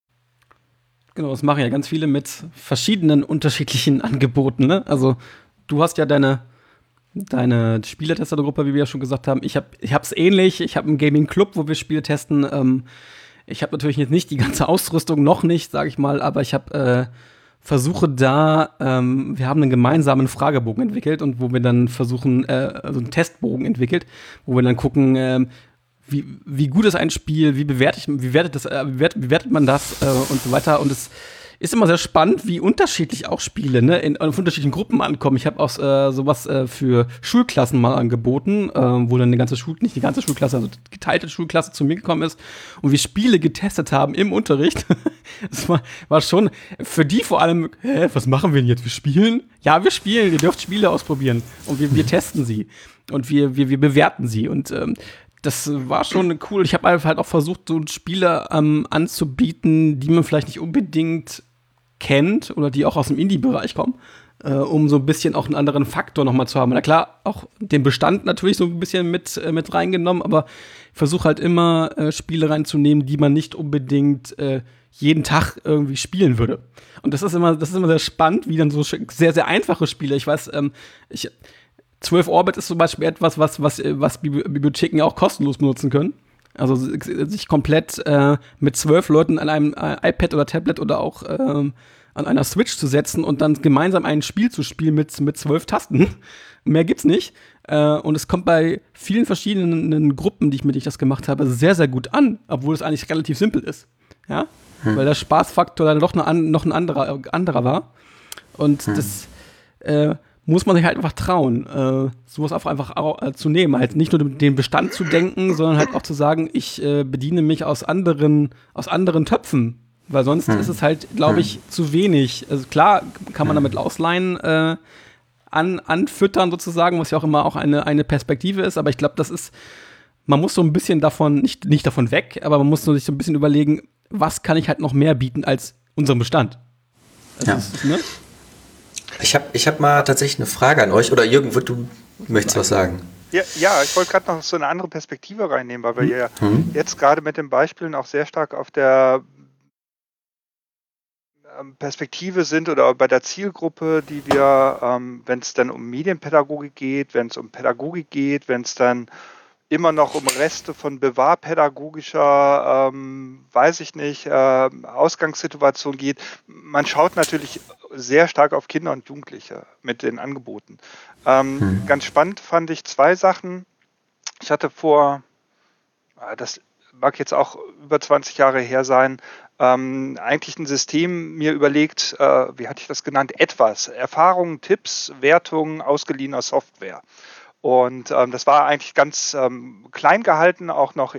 Genau, das machen ja ganz viele mit verschiedenen unterschiedlichen Angeboten. Ne? Also du hast ja deine Spieletester-Gruppe, wie wir ja schon gesagt haben. Ich hab's ähnlich. Ich habe einen Gaming-Club, wo wir Spiele testen. Ich habe natürlich jetzt nicht die ganze Ausrüstung, noch nicht, sage ich mal, aber ich habe versuche da, wir haben einen gemeinsamen Fragebogen entwickelt und wo wir dann versuchen, also einen Testbogen entwickelt, wo wir dann gucken, wie gut ist ein Spiel, wie bewertet man das und so weiter. Und es ist immer sehr spannend, wie unterschiedlich auch Spiele auf unterschiedlichen Gruppen ankommen. Ich habe auch sowas für Schulklassen mal angeboten, wo dann nicht die ganze Schulklasse, also die geteilte Schulklasse zu mir gekommen ist und wir Spiele getestet haben im Unterricht. Das war schon für die vor allem, was machen wir denn jetzt? Wir spielen? Ja, wir spielen, ihr dürft Spiele ausprobieren und wir testen sie und wir bewerten sie und das war schon cool. Ich habe halt auch versucht, so Spiele anzubieten, die man vielleicht nicht unbedingt kennt oder die auch aus dem Indie-Bereich kommen, um so ein bisschen auch einen anderen Faktor nochmal zu haben. Na klar, auch den Bestand natürlich so ein bisschen mit reingenommen, aber ich versuche halt immer Spiele reinzunehmen, die man nicht unbedingt jeden Tag irgendwie spielen würde. Und das ist immer sehr spannend, wie dann so sehr, sehr einfache Spiele. Ich weiß, 12 Orbit ist zum Beispiel etwas, was Bibliotheken ja auch kostenlos benutzen können. Also sich komplett mit 12 Leuten an einem iPad oder Tablet oder auch an einer Switch zu setzen und dann gemeinsam ein Spiel zu spielen mit 12 Tasten. Mehr gibt's nicht. Und es kommt bei vielen verschiedenen Gruppen, mit denen ich das gemacht habe, sehr, sehr gut an, obwohl es eigentlich relativ simpel ist. Ja? Weil der Spaßfaktor dann doch noch ein anderer war. Und das muss man sich halt einfach trauen, sowas einfach zu nehmen. Halt nicht nur den Bestand zu denken, sondern halt auch zu sagen, ich bediene mich aus anderen Töpfen Weil sonst ist es halt, glaube ich, zu wenig. Also klar kann man damit Ausleihen anfüttern sozusagen, was ja auch immer auch eine Perspektive ist, aber ich glaube, man muss so ein bisschen davon, nicht davon weg, aber man muss sich so ein bisschen überlegen, was kann ich halt noch mehr bieten als unseren Bestand. Also Ich hab mal tatsächlich eine Frage an euch, oder Jürgen, du möchtest was sagen? Ja, ich wollte gerade noch so eine andere Perspektive reinnehmen, weil wir ja jetzt gerade mit den Beispielen auch sehr stark auf der Perspektive sind oder bei der Zielgruppe, die wir, wenn es dann um Medienpädagogik geht, wenn es um Pädagogik geht, wenn es dann immer noch um Reste von bewahrpädagogischer, weiß ich nicht, Ausgangssituation geht. Man schaut natürlich sehr stark auf Kinder und Jugendliche mit den Angeboten. Ganz spannend fand ich 2 Sachen. Ich hatte das mag jetzt auch über 20 Jahre her sein, eigentlich ein System mir überlegt, wie hatte ich das genannt? Etwas. Erfahrungen, Tipps, Wertungen ausgeliehener Software. Und das war eigentlich ganz klein gehalten, auch noch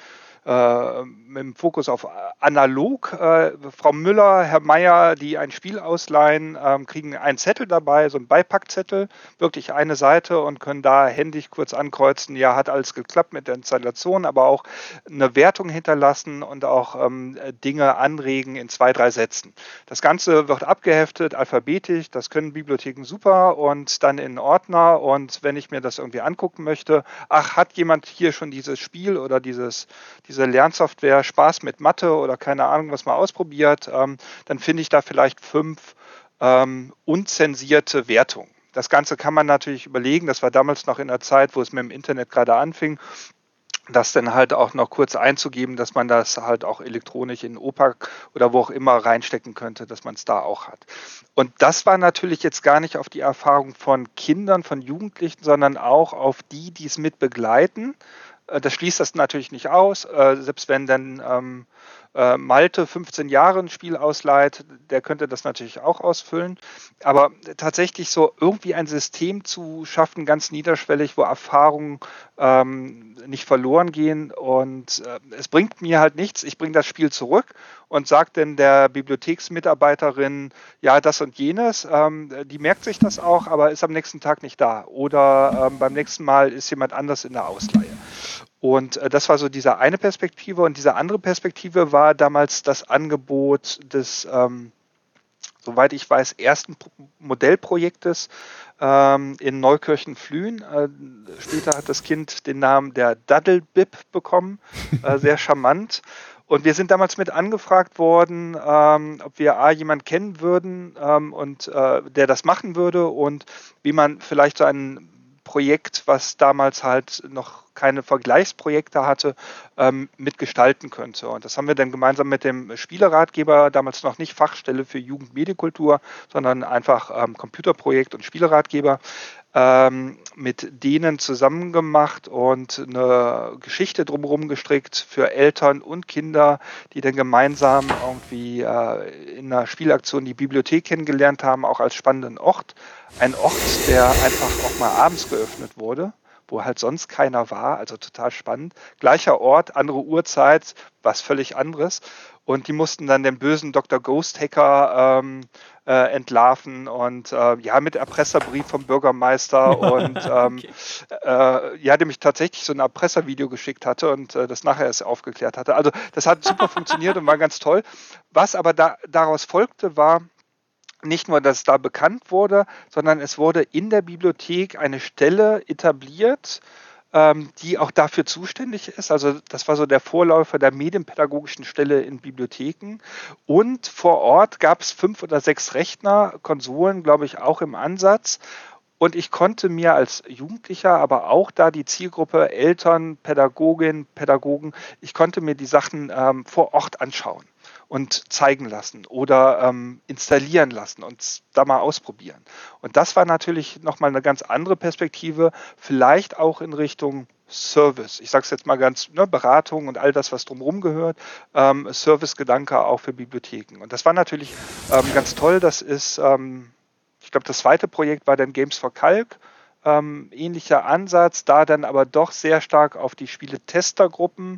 mit dem Fokus auf analog. Frau Müller, Herr Meier, die ein Spiel ausleihen, kriegen einen Zettel dabei, so einen Beipackzettel, wirklich eine Seite und können da händisch kurz ankreuzen, ja, hat alles geklappt mit der Installation, aber auch eine Wertung hinterlassen und auch Dinge anregen in 2, 3 Sätzen. Das Ganze wird abgeheftet, alphabetisch, das können Bibliotheken super und dann in Ordner, und wenn ich mir das irgendwie angucken möchte, hat jemand hier schon dieses Spiel oder diese Lernsoftware Spaß mit Mathe oder keine Ahnung was mal ausprobiert, dann finde ich da vielleicht 5 unzensierte Wertungen. Das Ganze kann man natürlich überlegen, das war damals noch in der Zeit, wo es mit dem Internet gerade anfing, das dann halt auch noch kurz einzugeben, dass man das halt auch elektronisch in OPAC oder wo auch immer reinstecken könnte, dass man es da auch hat. Und das war natürlich jetzt gar nicht auf die Erfahrung von Kindern, von Jugendlichen, sondern auch auf die es mit begleiten. Das schließt das natürlich nicht aus, selbst wenn dann Malte 15 Jahre ein Spiel ausleiht, der könnte das natürlich auch ausfüllen. Aber tatsächlich so irgendwie ein System zu schaffen, ganz niederschwellig, wo Erfahrungen nicht verloren gehen, und es bringt mir halt nichts. Ich bringe das Spiel zurück und sage dann der Bibliotheksmitarbeiterin, ja, das und jenes. Die merkt sich das auch, aber ist am nächsten Tag nicht da. Oder beim nächsten Mal ist jemand anders in der Ausleihe. Und das war so diese eine Perspektive. Und diese andere Perspektive war damals das Angebot des, soweit ich weiß, ersten Modellprojektes in Neukirchen-Flühen. Später hat das Kind den Namen der Daddle-Bib bekommen. Sehr charmant. Und wir sind damals mit angefragt worden, ob wir jemanden kennen würden der das machen würde, und wie man vielleicht so ein Projekt, was damals halt noch keine Vergleichsprojekte hatte, mitgestalten könnte. Und das haben wir dann gemeinsam mit dem Spieleratgeber, damals noch nicht Fachstelle für Jugendmedienkultur, sondern einfach Computerprojekt und Spieleratgeber, mit denen zusammen gemacht und eine Geschichte drumherum gestrickt für Eltern und Kinder, die dann gemeinsam irgendwie in einer Spielaktion die Bibliothek kennengelernt haben, auch als spannenden Ort. Ein Ort, der einfach auch mal abends geöffnet wurde, wo halt sonst keiner war, also total spannend. Gleicher Ort, andere Uhrzeit, was völlig anderes. Und die mussten dann den bösen Dr. Ghost Hacker entlarven und mit Erpresserbrief vom Bürgermeister und dem ich tatsächlich so ein Erpresservideo geschickt hatte und das nachher erst aufgeklärt hatte. Also das hat super funktioniert und war ganz toll. Was aber daraus folgte, war nicht nur, dass es da bekannt wurde, sondern es wurde in der Bibliothek eine Stelle etabliert, die auch dafür zuständig ist. Also das war so der Vorläufer der medienpädagogischen Stelle in Bibliotheken. Und vor Ort gab es 5 oder 6 Rechner, Konsolen, glaube ich, auch im Ansatz. Und ich konnte mir als Jugendlicher, aber auch da die Zielgruppe Eltern, Pädagoginnen, Pädagogen, ich konnte mir die Sachen vor Ort anschauen und zeigen lassen oder installieren lassen und da mal ausprobieren. Und das war natürlich nochmal eine ganz andere Perspektive, vielleicht auch in Richtung Service. Ich sage es jetzt mal ganz, Beratung und all das, was drumherum gehört, Service-Gedanke auch für Bibliotheken. Und das war natürlich ganz toll. Das ist, ich glaube, das zweite Projekt war dann Games for Calc. Ähnlicher Ansatz, da dann aber doch sehr stark auf die Spiele-Testergruppen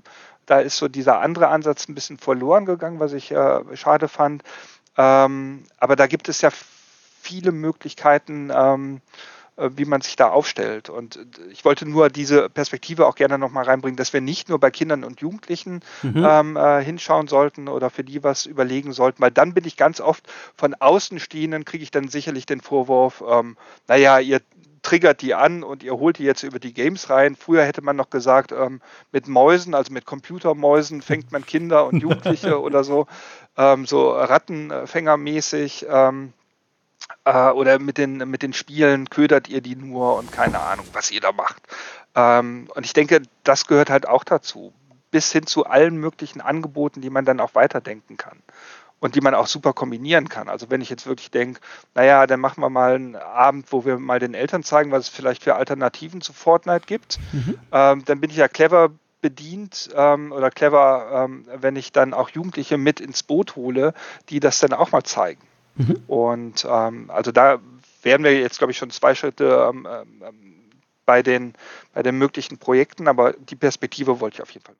Da ist so dieser andere Ansatz ein bisschen verloren gegangen, was ich schade fand. Aber da gibt es ja viele Möglichkeiten, wie man sich da aufstellt. Und ich wollte nur diese Perspektive auch gerne nochmal reinbringen, dass wir nicht nur bei Kindern und Jugendlichen hinschauen sollten oder für die was überlegen sollten, weil dann bin ich ganz oft von Außenstehenden, kriege ich dann sicherlich den Vorwurf, naja, ihr triggert die an und ihr holt die jetzt über die Games rein. Früher hätte man noch gesagt, mit Mäusen, also mit Computermäusen fängt man Kinder und Jugendliche oder so, so Rattenfängermäßig, oder mit den Spielen ködert ihr die nur und keine Ahnung, was ihr da macht. Und ich denke, das gehört halt auch dazu, bis hin zu allen möglichen Angeboten, die man dann auch weiterdenken kann und die man auch super kombinieren kann. Also wenn ich jetzt wirklich denke, naja, dann machen wir mal einen Abend, wo wir mal den Eltern zeigen, was es vielleicht für Alternativen zu Fortnite gibt, dann bin ich ja clever bedient oder clever, wenn ich dann auch Jugendliche mit ins Boot hole, die das dann auch mal zeigen. Und also da wären wir jetzt, glaube ich, schon 2 Schritte bei den möglichen Projekten, aber die Perspektive wollte ich auf jeden Fall.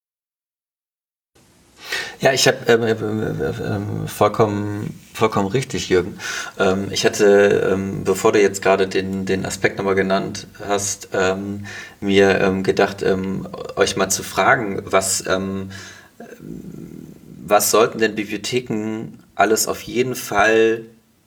Ja, ich habe vollkommen richtig, Jürgen. Ich hatte, bevor du jetzt gerade den Aspekt nochmal genannt hast, mir gedacht, euch mal zu fragen, was sollten denn Bibliotheken alles auf jeden Fall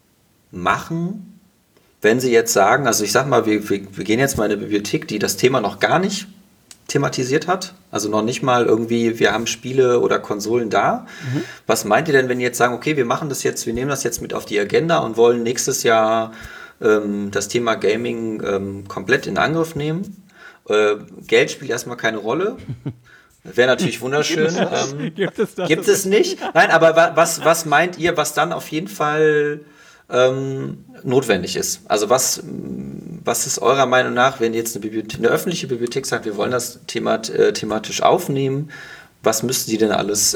machen, wenn sie jetzt sagen, also ich sag mal, wir gehen jetzt mal in eine Bibliothek, die das Thema noch gar nicht thematisiert hat, also noch nicht mal irgendwie, wir haben Spiele oder Konsolen da. Was meint ihr denn, wenn ihr jetzt sagen, okay, wir nehmen das jetzt mit auf die Agenda und wollen nächstes Jahr das Thema Gaming komplett in Angriff nehmen? Geld spielt erstmal keine Rolle. Wäre natürlich wunderschön. Gibt es nicht? Nein, aber was meint ihr, was dann auf jeden Fall notwendig ist? Also was ist eurer Meinung nach, wenn jetzt eine öffentliche Bibliothek sagt, wir wollen das Thema thematisch aufnehmen, was müssten die denn alles?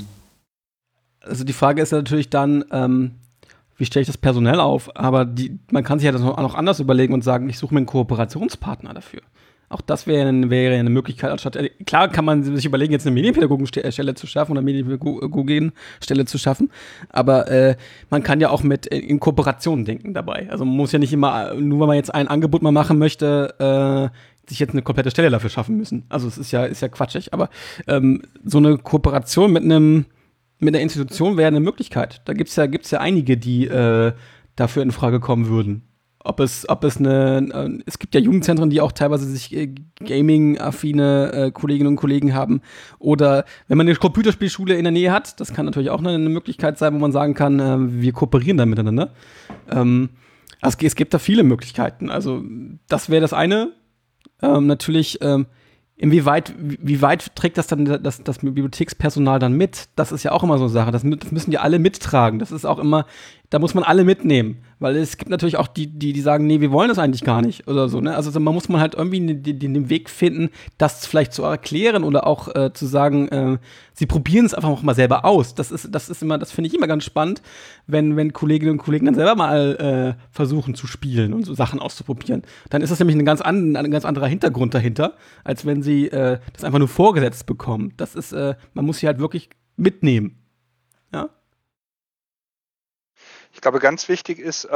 Also die Frage ist ja natürlich dann, wie stelle ich das personell auf? Aber man kann sich ja das noch anders überlegen und sagen, ich suche mir einen Kooperationspartner dafür. Auch das wäre eine Möglichkeit, klar kann man sich überlegen, jetzt eine Medienpädagogenstelle zu schaffen oder Medienpädagogenstelle zu schaffen, aber man kann ja auch in Kooperationen denken dabei. Also man muss ja nicht immer, nur weil man jetzt ein Angebot mal machen möchte, sich jetzt eine komplette Stelle dafür schaffen müssen. Also es ist ja quatschig, aber so eine Kooperation mit einer Institution wäre eine Möglichkeit. Da gibt's ja einige, die dafür in Frage kommen würden. Es gibt ja Jugendzentren, die auch teilweise sich Gaming-affine Kolleginnen und Kollegen haben. Oder wenn man eine Computerspielschule in der Nähe hat, das kann natürlich auch eine Möglichkeit sein, wo man sagen kann, wir kooperieren da miteinander. Also es gibt da viele Möglichkeiten. Also das wäre das eine. Natürlich, wie weit trägt das dann das Bibliothekspersonal dann mit? Das ist ja auch immer so eine Sache. Das müssen die alle mittragen. Das ist auch immer, da muss man alle mitnehmen. Weil es gibt natürlich auch die sagen, nee, wir wollen das eigentlich gar nicht oder so. Ne? Also man muss halt irgendwie den Weg finden, das vielleicht zu erklären oder auch zu sagen, sie probieren es einfach auch mal selber aus. Das finde ich immer ganz spannend, wenn Kolleginnen und Kollegen dann selber mal versuchen zu spielen und so Sachen auszuprobieren. Dann ist das nämlich ein ganz anderer Hintergrund dahinter, als wenn sie das einfach nur vorgesetzt bekommen. Das ist, man muss sie halt wirklich mitnehmen. Ja. Ich glaube, ganz wichtig ist,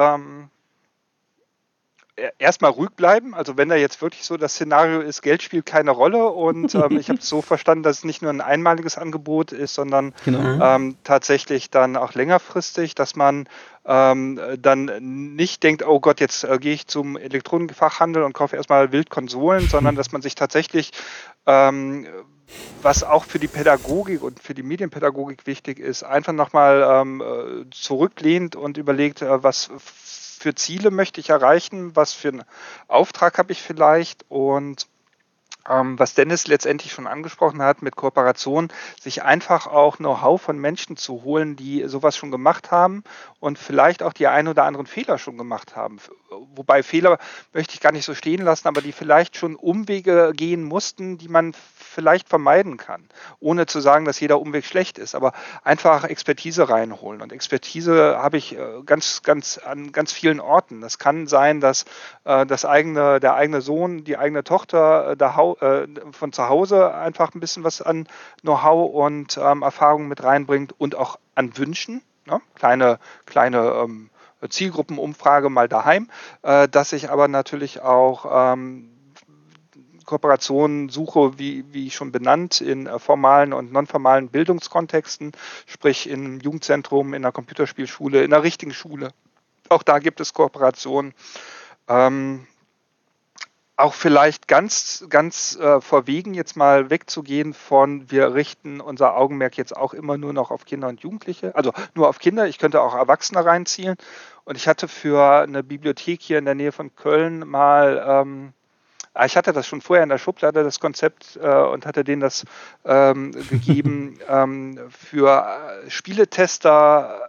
erstmal ruhig bleiben. Also wenn da jetzt wirklich so das Szenario ist, Geld spielt keine Rolle und ich habe es so verstanden, dass es nicht nur ein einmaliges Angebot ist, sondern tatsächlich dann auch längerfristig, dass man dann nicht denkt, oh Gott, jetzt gehe ich zum Elektronikfachhandel und kaufe erstmal wild Konsolen, sondern dass man sich tatsächlich was auch für die Pädagogik und für die Medienpädagogik wichtig ist, einfach nochmal zurücklehnt und überlegt, was für Ziele möchte ich erreichen, was für einen Auftrag habe ich vielleicht und was Dennis letztendlich schon angesprochen hat mit Kooperation, sich einfach auch Know-how von Menschen zu holen, die sowas schon gemacht haben und vielleicht auch die ein oder anderen Fehler schon gemacht haben. Wobei Fehler möchte ich gar nicht so stehen lassen, aber die vielleicht schon Umwege gehen mussten, die man vielleicht vermeiden kann, ohne zu sagen, dass jeder Umweg schlecht ist, aber einfach Expertise reinholen. Und Expertise habe ich an ganz vielen Orten. Das kann sein, dass der eigene Sohn, die eigene Tochter von zu Hause einfach ein bisschen was an Know-how und Erfahrungen mit reinbringt und auch an Wünschen, ne? Kleine Zielgruppenumfrage mal daheim, dass ich aber natürlich auch Kooperationen suche, wie schon benannt, in formalen und nonformalen Bildungskontexten, sprich im Jugendzentrum, in der Computerspielschule, in der richtigen Schule. Auch da gibt es Kooperationen. Auch vielleicht ganz verwegen jetzt mal wegzugehen von, wir richten unser Augenmerk jetzt auch immer nur noch auf Kinder und Jugendliche, also nur auf Kinder, ich könnte auch Erwachsene reinziehen. Und ich hatte für eine Bibliothek hier in der Nähe von Köln mal, ich hatte das schon vorher in der Schublade, das Konzept, und hatte denen das gegeben für Spieletester,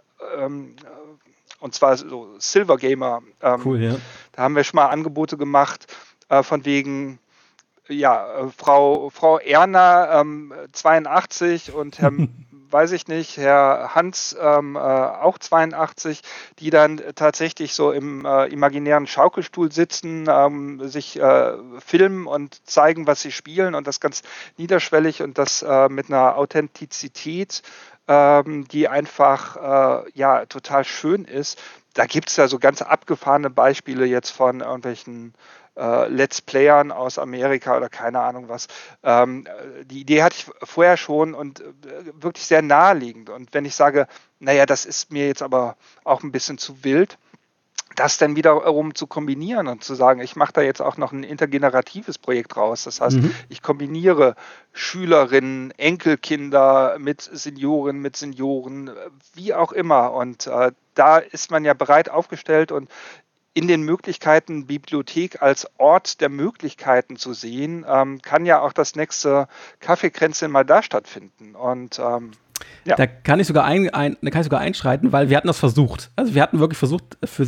und zwar so Silver Gamer. Cool, ja. Da haben wir schon mal Angebote gemacht, von wegen, ja, Frau Erna 82 und Herr weiß ich nicht, Herr Hans auch 82, die dann tatsächlich so im imaginären Schaukelstuhl sitzen, sich filmen und zeigen, was sie spielen, und das ganz niederschwellig und das mit einer Authentizität, die einfach ja total schön ist. Da gibt es ja so ganz abgefahrene Beispiele jetzt von irgendwelchen Let's Playern aus Amerika oder keine Ahnung was. Die Idee hatte ich vorher schon und wirklich sehr naheliegend. Und wenn ich sage, naja, das ist mir jetzt aber auch ein bisschen zu wild, das dann wiederum zu kombinieren und zu sagen, ich mache da jetzt auch noch ein intergeneratives Projekt raus. Das heißt, ich kombiniere Schülerinnen, Enkelkinder mit Senioren, wie auch immer. Und da ist man ja bereit aufgestellt und in den Möglichkeiten, Bibliothek als Ort der Möglichkeiten zu sehen, kann ja auch das nächste Kaffeekränzchen mal da stattfinden. Und ja. Da kann ich sogar einschreiten, weil wir hatten das versucht. Also wir hatten wirklich versucht, für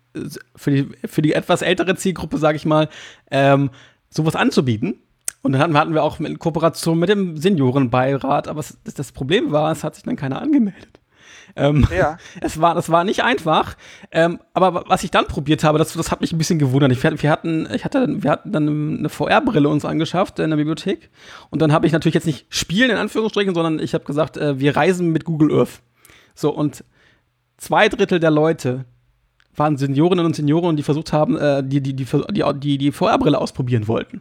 die etwas ältere Zielgruppe, sage ich mal, sowas anzubieten. Und dann hatten wir auch in Kooperation mit dem Seniorenbeirat, aber das Problem war, es hat sich dann keiner angemeldet. Ja. Das war nicht einfach. Aber was ich dann probiert habe, das hat mich ein bisschen gewundert. Wir hatten dann eine VR-Brille uns angeschafft in der Bibliothek. Und dann habe ich natürlich jetzt nicht spielen in Anführungsstrichen, sondern ich habe gesagt, wir reisen mit Google Earth. So, und 2/3 der Leute waren Seniorinnen und Senioren, die versucht haben, die VR-Brille ausprobieren wollten.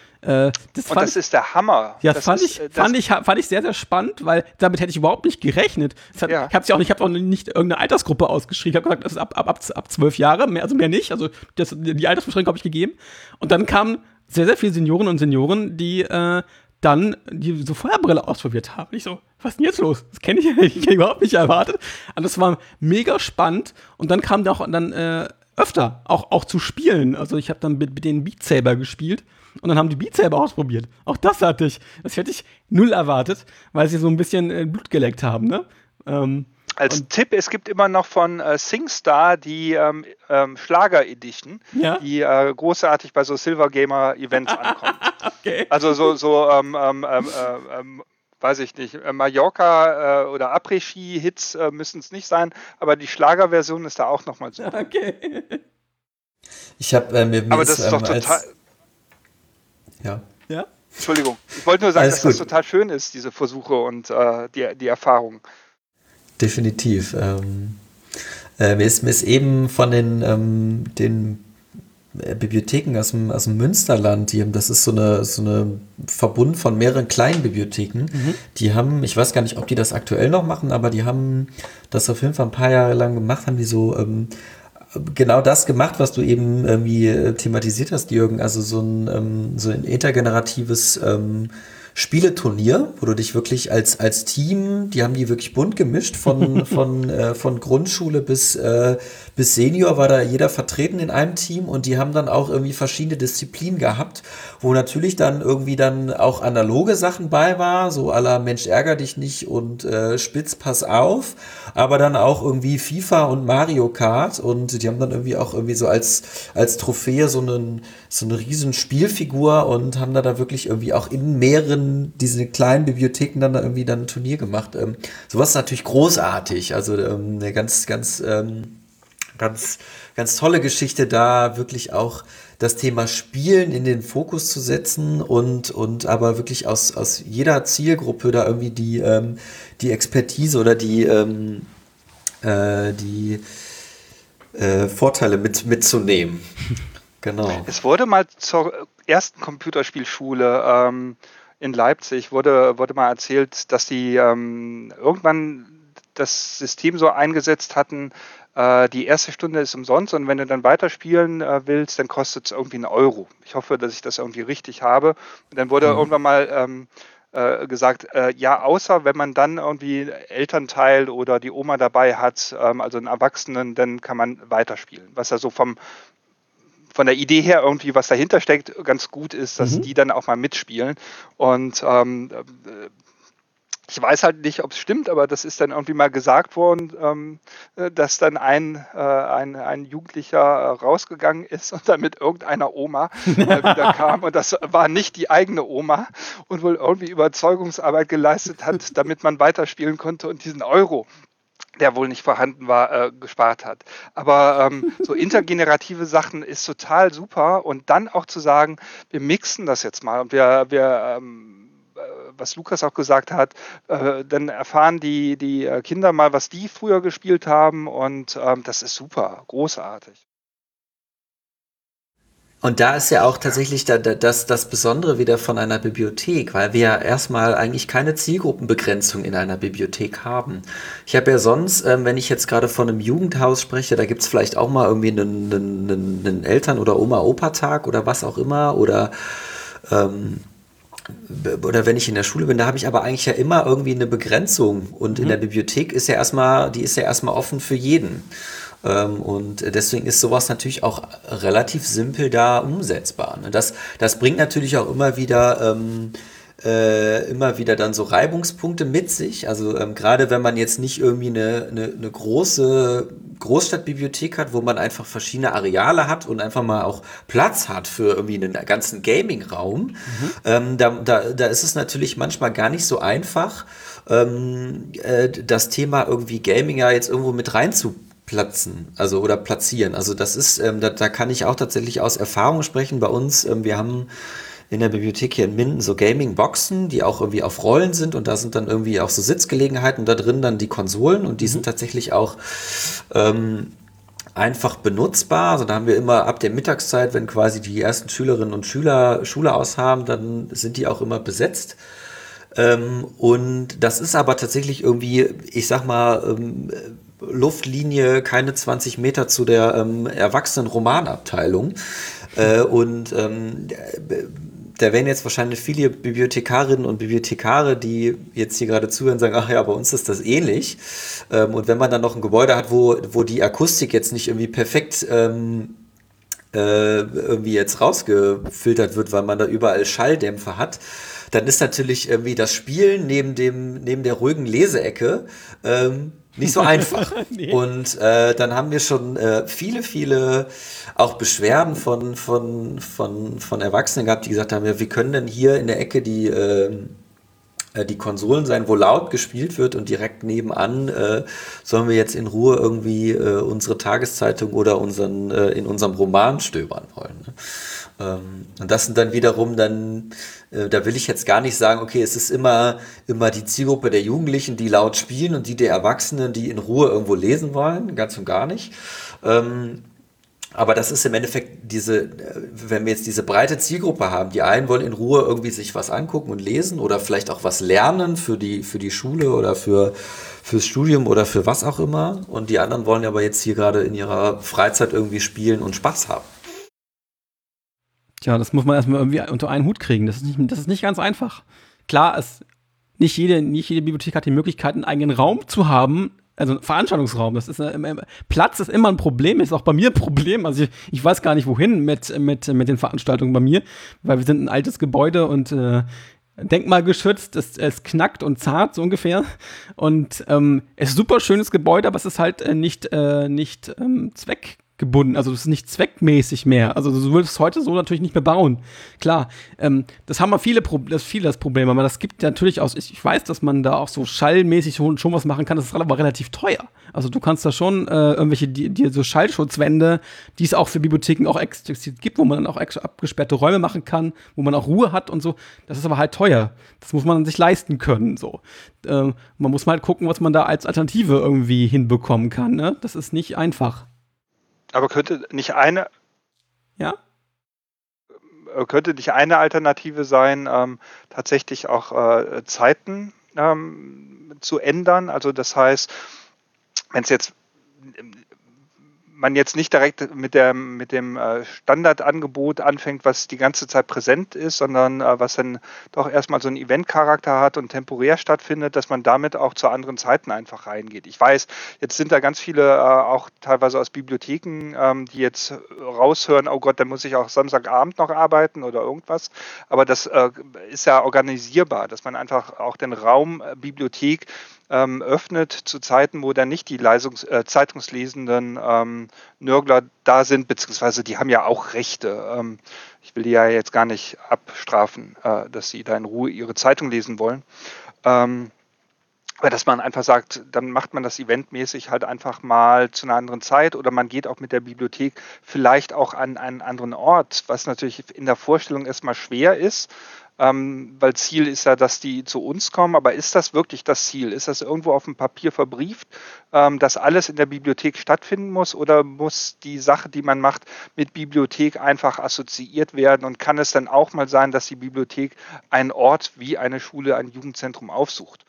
Das ist der Hammer. Ja, fand ich sehr, sehr spannend, weil damit hätte ich überhaupt nicht gerechnet. Ich habe auch nicht irgendeine Altersgruppe ausgeschrieben. Ich habe gesagt, das ist ab 12 Jahre, mehr nicht. Also die Altersbeschränkung habe ich gegeben. Und dann kamen sehr, sehr viele Seniorinnen und Senioren, die dann die so Feuerbrille ausprobiert haben. Ich so, was ist denn jetzt los? Das kenne ich überhaupt nicht erwartet. Und das war mega spannend. Und dann kam öfter auch zu spielen. Also ich habe dann mit denen Beat Saber gespielt. Und dann haben die Beat Saber ausprobiert. Auch das hätte ich null erwartet, weil sie so ein bisschen Blut geleckt haben, ne? Als Tipp, es gibt immer noch von SingStar die Schlager-Edition, ja? Die großartig bei so Silver Gamer Events ankommt. Okay. Also weiß ich nicht, Mallorca oder Après-Ski-Hits müssen es nicht sein, aber die Schlagerversion ist da auch nochmal so. Okay. Ich habe aber das ist doch total... Ja. Entschuldigung. Ich wollte nur sagen, dass das total schön ist, diese Versuche und die Erfahrungen. Definitiv. Mir ist eben von den Bibliotheken aus dem Münsterland, das ist so eine Verbund von mehreren kleinen Bibliotheken, die haben, ich weiß gar nicht, ob die das aktuell noch machen, aber die haben das auf jeden Fall ein paar Jahre lang gemacht, haben die so genau das gemacht, was du eben irgendwie thematisiert hast, Jürgen, also so ein intergeneratives Spieleturnier, wo du dich wirklich als Team, die haben die wirklich bunt gemischt, von Grundschule bis Senior war da jeder vertreten in einem Team, und die haben dann auch irgendwie verschiedene Disziplinen gehabt, wo natürlich dann irgendwie dann auch analoge Sachen bei war, so à la Mensch ärger dich nicht und Spitz pass auf, aber dann auch irgendwie FIFA und Mario Kart, und die haben dann irgendwie auch irgendwie so als Trophäe so eine riesen Spielfigur und haben da wirklich irgendwie auch in mehreren diese kleinen Bibliotheken dann da irgendwie dann ein Turnier gemacht. Sowas ist natürlich großartig, also eine ganz Ganz, ganz tolle Geschichte, da wirklich auch das Thema Spielen in den Fokus zu setzen und aber wirklich aus jeder Zielgruppe da irgendwie die Expertise oder die Vorteile mitzunehmen. Genau. Es wurde mal zur ersten Computerspielschule in Leipzig wurde mal erzählt, dass die irgendwann das System so eingesetzt hatten, die erste Stunde ist umsonst und wenn du dann weiterspielen willst, dann kostet es irgendwie 1 Euro. Ich hoffe, dass ich das irgendwie richtig habe. Und dann wurde irgendwann mal gesagt, ja, außer wenn man dann irgendwie Elternteil oder die Oma dabei hat, also einen Erwachsenen, dann kann man weiterspielen. Was ja so von der Idee her irgendwie, was dahinter steckt, ganz gut ist, dass die dann auch mal mitspielen. Und ich weiß halt nicht, ob es stimmt, aber das ist dann irgendwie mal gesagt worden, dass dann ein Jugendlicher rausgegangen ist und dann mit irgendeiner Oma wieder kam. Und das war nicht die eigene Oma und wohl irgendwie Überzeugungsarbeit geleistet hat, damit man weiterspielen konnte und diesen Euro, der wohl nicht vorhanden war, gespart hat. Aber so intergenerative Sachen ist total super. Und dann auch zu sagen, wir mixen das jetzt mal und wir was Lukas auch gesagt hat, dann erfahren die Kinder mal, was die früher gespielt haben und das ist super, großartig. Und da ist ja auch tatsächlich das Besondere wieder von einer Bibliothek, weil wir ja erstmal eigentlich keine Zielgruppenbegrenzung in einer Bibliothek haben. Ich habe ja sonst, wenn ich jetzt gerade von einem Jugendhaus spreche, da gibt es vielleicht auch mal irgendwie einen Eltern- oder Oma-Opa-Tag oder was auch immer oder wenn ich in der Schule bin, da habe ich aber eigentlich ja immer irgendwie eine Begrenzung und in der Bibliothek ist ja erstmal offen für jeden. Und deswegen ist sowas natürlich auch relativ simpel da umsetzbar. Ne? Das bringt natürlich auch immer wieder dann so Reibungspunkte mit sich. Also gerade wenn man jetzt nicht irgendwie eine große Großstadtbibliothek hat, wo man einfach verschiedene Areale hat und einfach mal auch Platz hat für irgendwie einen ganzen Gaming-Raum, da ist es natürlich manchmal gar nicht so einfach, das Thema irgendwie Gaming ja jetzt irgendwo mit reinzuplatzen, also oder platzieren. Also das ist, da kann ich auch tatsächlich aus Erfahrung sprechen. Bei uns, wir haben in der Bibliothek hier in Minden so Gaming-Boxen, die auch irgendwie auf Rollen sind und da sind dann irgendwie auch so Sitzgelegenheiten und da drin dann die Konsolen und die sind tatsächlich auch einfach benutzbar. Also da haben wir immer ab der Mittagszeit, wenn quasi die ersten Schülerinnen und Schüler Schule aus haben, dann sind die auch immer besetzt. Und das ist aber tatsächlich irgendwie, ich sag mal, Luftlinie keine 20 Meter zu der Erwachsenen-Romanabteilung. Und da werden jetzt wahrscheinlich viele Bibliothekarinnen und Bibliothekare, die jetzt hier gerade zuhören, sagen, ach ja, bei uns ist das ähnlich. Und wenn man dann noch ein Gebäude hat, wo die Akustik jetzt nicht irgendwie perfekt irgendwie jetzt rausgefiltert wird, weil man da überall Schalldämpfer hat, dann ist natürlich irgendwie das Spielen neben der ruhigen Leseecke nicht so einfach. Nee. Und dann haben wir schon viele auch Beschwerden von Erwachsenen gehabt, die gesagt haben, ja, wir können denn hier in der Ecke die Konsolen sein, wo laut gespielt wird und direkt nebenan sollen wir jetzt in Ruhe irgendwie unsere Tageszeitung oder in unserem Roman stöbern wollen. Ne? Und das sind dann wiederum da will ich jetzt gar nicht sagen, okay, es ist immer die Zielgruppe der Jugendlichen, die laut spielen und die der Erwachsenen, die in Ruhe irgendwo lesen wollen, ganz und gar nicht. Aber das ist im Endeffekt wenn wir jetzt diese breite Zielgruppe haben, die einen wollen in Ruhe irgendwie sich was angucken und lesen oder vielleicht auch was lernen für die Schule oder fürs Studium oder für was auch immer und die anderen wollen aber jetzt hier gerade in ihrer Freizeit irgendwie spielen und Spaß haben. Tja, das muss man erstmal irgendwie unter einen Hut kriegen. Das ist nicht ganz einfach. Klar, nicht jede Bibliothek hat die Möglichkeit, einen eigenen Raum zu haben, also einen Veranstaltungsraum. Platz ist immer ein Problem, ist auch bei mir ein Problem. Also ich weiß gar nicht, wohin mit den Veranstaltungen bei mir, weil wir sind ein altes Gebäude und denkmalgeschützt, es knackt und zart so ungefähr. Und es ist ein super schönes Gebäude, aber es ist halt nicht gebunden, also das ist nicht zweckmäßig mehr. Also du würdest heute so natürlich nicht mehr bauen. Klar, das haben wir das Problem, aber das gibt natürlich auch, ich weiß, dass man da auch so schallmäßig schon was machen kann, das ist aber relativ teuer. Also du kannst da schon irgendwelche so Schallschutzwände, die es auch für Bibliotheken auch explizit gibt, wo man dann auch abgesperrte Räume machen kann, wo man auch Ruhe hat und so. Das ist aber halt teuer. Das muss man sich leisten können, so. Man muss mal halt gucken, was man da als Alternative irgendwie hinbekommen kann, ne? Das ist nicht einfach. Aber könnte nicht eine Alternative sein, tatsächlich auch Zeiten zu ändern? Also das heißt, wenn es jetzt man jetzt nicht direkt mit dem Standardangebot anfängt, was die ganze Zeit präsent ist, sondern was dann doch erstmal so einen Event-Charakter hat und temporär stattfindet, dass man damit auch zu anderen Zeiten einfach reingeht. Ich weiß, jetzt sind da ganz viele auch teilweise aus Bibliotheken, die jetzt raushören, oh Gott, dann muss ich auch Samstagabend noch arbeiten oder irgendwas. Aber das ist ja organisierbar, dass man einfach auch den Raum Bibliothek öffnet zu Zeiten, wo dann nicht die zeitungslesenden Nörgler da sind, beziehungsweise die haben ja auch Rechte. Ich will die ja jetzt gar nicht abstrafen, dass sie da in Ruhe ihre Zeitung lesen wollen. Aber dass man einfach sagt, dann macht man das eventmäßig halt einfach mal zu einer anderen Zeit oder man geht auch mit der Bibliothek vielleicht auch an einen anderen Ort, was natürlich in der Vorstellung erstmal schwer ist. Weil Ziel ist ja, dass die zu uns kommen, aber ist das wirklich das Ziel? Ist das irgendwo auf dem Papier verbrieft, dass alles in der Bibliothek stattfinden muss oder muss die Sache, die man macht, mit Bibliothek einfach assoziiert werden und kann es dann auch mal sein, dass die Bibliothek einen Ort wie eine Schule, ein Jugendzentrum aufsucht?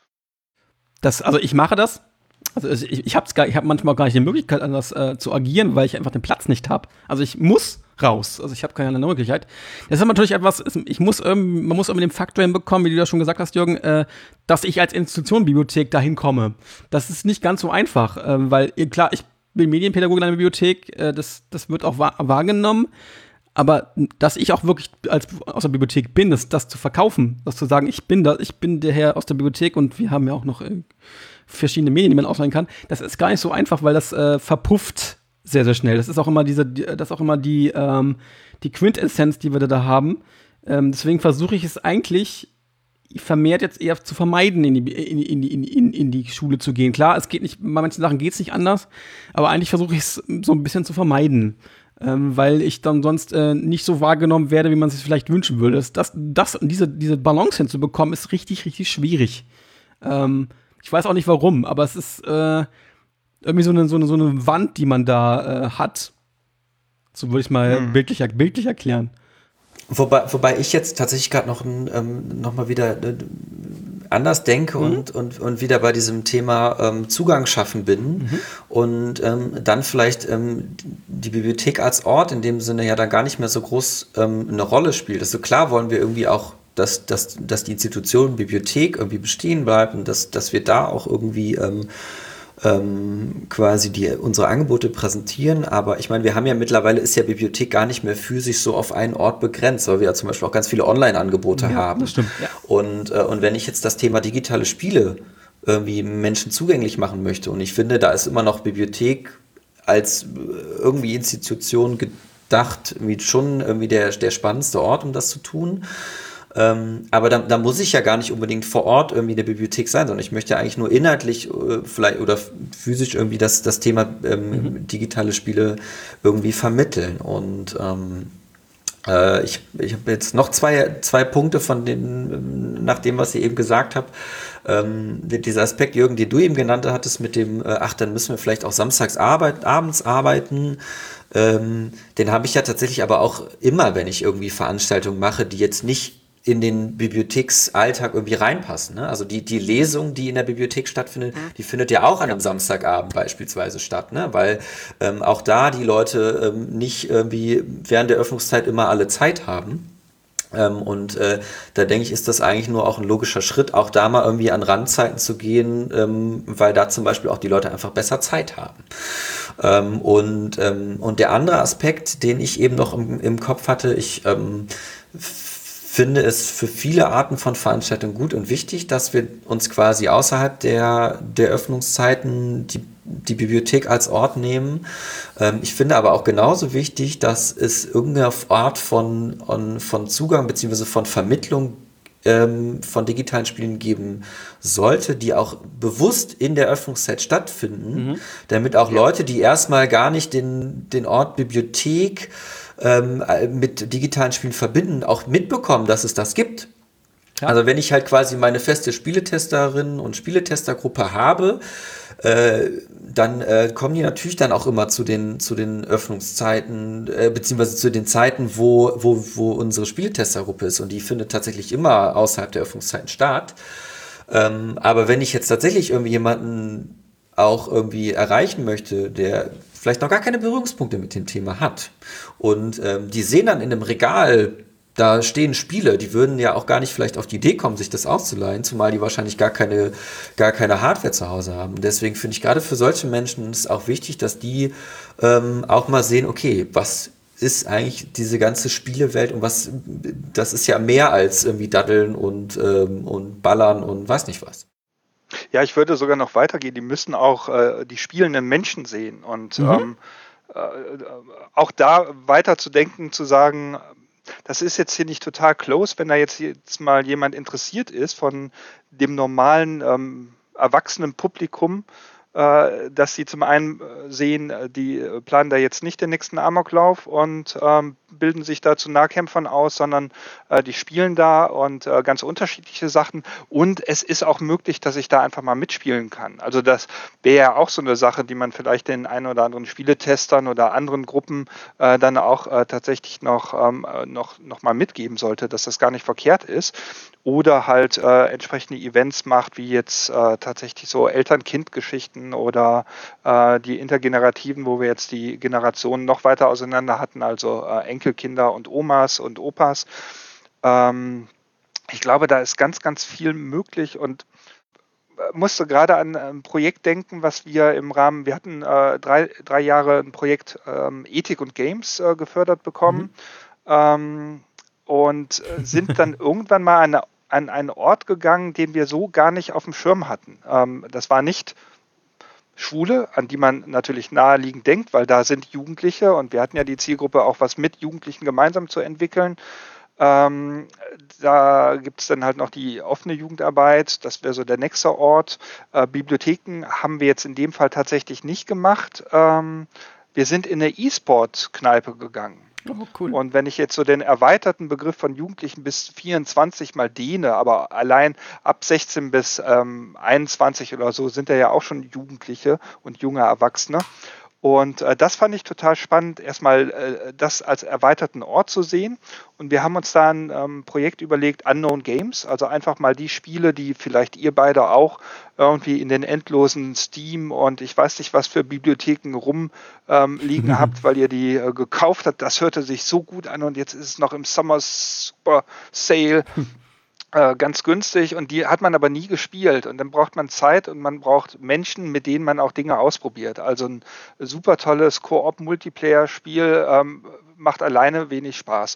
Also ich mache das. Also ich habe manchmal gar nicht die Möglichkeit, anders zu agieren, weil ich einfach den Platz nicht habe. Also ich muss raus. Also ich habe keine andere Möglichkeit. Das ist natürlich etwas, man muss irgendwie den Faktor hinbekommen, wie du das schon gesagt hast, Jürgen, dass ich als Institution Bibliothek dahin komme. Das ist nicht ganz so einfach, weil klar, ich bin Medienpädagoge in einer Bibliothek, das wird auch wahrgenommen. Aber dass ich auch wirklich aus der Bibliothek bin, das zu verkaufen, das zu sagen, ich bin der Herr aus der Bibliothek und wir haben ja auch noch verschiedene Medien, die man ausleihen kann, das ist gar nicht so einfach, weil das verpufft sehr, sehr schnell. Das ist auch immer die Quintessenz, die wir da haben. Deswegen versuche ich es eigentlich vermehrt jetzt eher zu vermeiden, in die Schule zu gehen. Klar, es geht nicht, bei manchen Sachen geht es nicht anders, aber eigentlich versuche ich es so ein bisschen zu vermeiden. Weil ich dann sonst nicht so wahrgenommen werde, wie man es sich vielleicht wünschen würde. Diese Balance hinzubekommen, ist richtig, richtig schwierig. Ich weiß auch nicht warum, aber es ist irgendwie so eine Wand, die man da hat. So würde ich mal bildlich erklären. Wobei ich jetzt tatsächlich gerade noch mal wieder anders denke und wieder bei diesem Thema Zugang schaffen bin und dann vielleicht die Bibliothek als Ort in dem Sinne ja dann gar nicht mehr so groß eine Rolle spielt. Also klar wollen wir irgendwie auch, dass die Institution Bibliothek irgendwie bestehen bleibt und dass wir da auch irgendwie quasi unsere Angebote präsentieren, aber ich meine, wir haben ja mittlerweile, ist ja Bibliothek gar nicht mehr physisch so auf einen Ort begrenzt, weil wir ja zum Beispiel auch ganz viele Online-Angebote haben. Das stimmt, ja. Und wenn ich jetzt das Thema digitale Spiele irgendwie Menschen zugänglich machen möchte und ich finde, da ist immer noch Bibliothek als irgendwie Institution gedacht, irgendwie schon irgendwie der spannendste Ort, um das zu tun. Aber da muss ich ja gar nicht unbedingt vor Ort irgendwie in der Bibliothek sein, sondern ich möchte eigentlich nur inhaltlich vielleicht oder physisch irgendwie das Thema digitale Spiele irgendwie vermitteln. Und ich habe jetzt noch zwei Punkte von nach dem, was ihr eben gesagt habt. Dieser Aspekt, Jürgen, den du eben genannt hattest, mit dem, dann müssen wir vielleicht auch samstags abends arbeiten. Den habe ich ja tatsächlich aber auch immer, wenn ich irgendwie Veranstaltungen mache, die jetzt nicht in den Bibliotheksalltag irgendwie reinpassen. Ne? Also die Lesung, die in der Bibliothek stattfindet, die findet ja auch an einem Samstagabend beispielsweise statt, ne? Weil auch da die Leute nicht irgendwie während der Öffnungszeit immer alle Zeit haben. Da denke ich, ist das eigentlich nur auch ein logischer Schritt, auch da mal irgendwie an Randzeiten zu gehen, weil da zum Beispiel auch die Leute einfach besser Zeit haben. Und der andere Aspekt, den ich eben noch im Kopf hatte, ich finde es für viele Arten von Veranstaltungen gut und wichtig, dass wir uns quasi außerhalb der Öffnungszeiten die die Bibliothek als Ort nehmen. Ich finde aber auch genauso wichtig, dass es irgendeine Art von Zugang bzw. von Vermittlung von digitalen Spielen geben sollte, die auch bewusst in der Öffnungszeit stattfinden, damit auch Leute, die erstmal gar nicht den Ort Bibliothek mit digitalen Spielen verbinden, auch mitbekommen, dass es das gibt. Ja. Also wenn ich halt quasi meine feste Spieletesterinnen und Spieletestergruppe habe, dann kommen die natürlich dann auch immer zu den Öffnungszeiten, beziehungsweise zu den Zeiten, wo unsere Spieletestergruppe ist. Und die findet tatsächlich immer außerhalb der Öffnungszeiten statt. Aber wenn ich jetzt tatsächlich irgendwie jemanden auch irgendwie erreichen möchte, der vielleicht noch gar keine Berührungspunkte mit dem Thema hat und die sehen dann in einem Regal, da stehen Spiele, die würden ja auch gar nicht vielleicht auf die Idee kommen, sich das auszuleihen, zumal die wahrscheinlich gar keine Hardware zu Hause haben. Deswegen finde ich gerade für solche Menschen es auch wichtig, dass die auch mal sehen, okay, was ist eigentlich diese ganze Spielewelt und das ist ja mehr als irgendwie Daddeln und Ballern und weiß nicht was. Ja, ich würde sogar noch weitergehen. Die müssen auch die spielenden Menschen sehen und auch da weiter zu denken, zu sagen, das ist jetzt hier nicht total close, wenn da jetzt mal jemand interessiert ist von dem normalen erwachsenen Publikum, dass sie zum einen sehen, die planen da jetzt nicht den nächsten Amoklauf und bilden sich da zu Nahkämpfern aus, sondern die spielen da und ganz unterschiedliche Sachen. Und es ist auch möglich, dass ich da einfach mal mitspielen kann. Also das wäre ja auch so eine Sache, die man vielleicht den ein oder anderen Spieletestern oder anderen Gruppen dann auch tatsächlich noch mal mitgeben sollte, dass das gar nicht verkehrt ist. Oder halt entsprechende Events macht, wie jetzt tatsächlich so Eltern-Kind-Geschichten oder die intergenerativen, wo wir jetzt die Generationen noch weiter auseinander hatten, also Enkelkinder und Omas und Opas. Ich glaube, da ist ganz, ganz viel möglich und musste gerade an ein Projekt denken, was wir im Rahmen, wir hatten 3 Jahre ein Projekt Ethik und Games gefördert bekommen und sind dann irgendwann mal an einen Ort gegangen, den wir so gar nicht auf dem Schirm hatten. Das war nicht Schule, an die man natürlich naheliegend denkt, weil da sind Jugendliche und wir hatten ja die Zielgruppe auch was mit Jugendlichen gemeinsam zu entwickeln. Da gibt es dann halt noch die offene Jugendarbeit, das wäre so der nächste Ort. Bibliotheken haben wir jetzt in dem Fall tatsächlich nicht gemacht. Wir sind in eine E-Sport-Kneipe gegangen. Oh, cool. Und wenn ich jetzt so den erweiterten Begriff von Jugendlichen bis 24 mal dehne, aber allein ab 16 bis 21 oder so sind ja auch schon Jugendliche und junge Erwachsene. Und das fand ich total spannend, erstmal das als erweiterten Ort zu sehen. Und wir haben uns da ein Projekt überlegt, Unknown Games, also einfach mal die Spiele, die vielleicht ihr beide auch irgendwie in den endlosen Steam und ich weiß nicht was für Bibliotheken rumliegen habt, weil ihr die gekauft habt. Das hörte sich so gut an und jetzt ist es noch im Summer Super Sale. Ganz günstig und die hat man aber nie gespielt und dann braucht man Zeit und man braucht Menschen, mit denen man auch Dinge ausprobiert. Also ein super tolles Koop-Multiplayer-Spiel macht alleine wenig Spaß.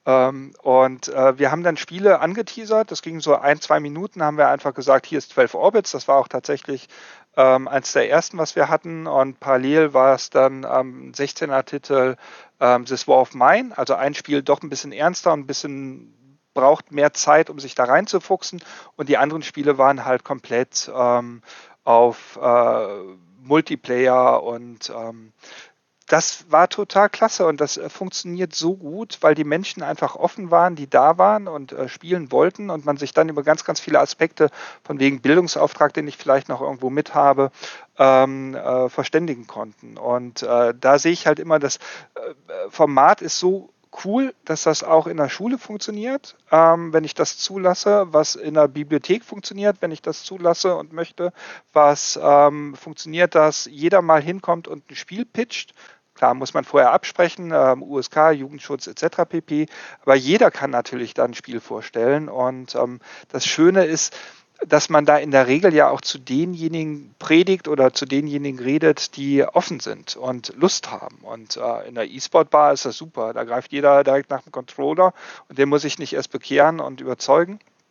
Und wir haben dann Spiele angeteasert, das ging so 1-2 Minuten, haben wir einfach gesagt, hier ist 12 Orbits, das war auch tatsächlich eins der ersten, was wir hatten und parallel war es dann 16er Titel This War of Mine, also ein Spiel doch ein bisschen ernster und ein bisschen braucht mehr Zeit, um sich da reinzufuchsen und die anderen Spiele waren halt komplett auf Multiplayer und das war total klasse und das funktioniert so gut, weil die Menschen einfach offen waren, die da waren und spielen wollten und man sich dann über ganz, ganz viele Aspekte von wegen Bildungsauftrag, den ich vielleicht noch irgendwo mit habe, verständigen konnten. Und da sehe ich halt immer, das Format ist so cool, dass das auch in der Schule funktioniert, wenn ich das zulasse, was in der Bibliothek funktioniert, wenn ich das zulasse und möchte, was funktioniert, dass jeder mal hinkommt und ein Spiel pitcht. Klar, muss man vorher absprechen, USK, Jugendschutz etc. pp. Aber jeder kann natürlich da ein Spiel vorstellen und das Schöne ist, dass man da in der Regel ja auch zu denjenigen predigt oder zu denjenigen redet, die offen sind und Lust haben. Und in der E-Sport-Bar ist das super. Da greift jeder direkt nach dem Controller und den muss ich nicht erst bekehren und überzeugen.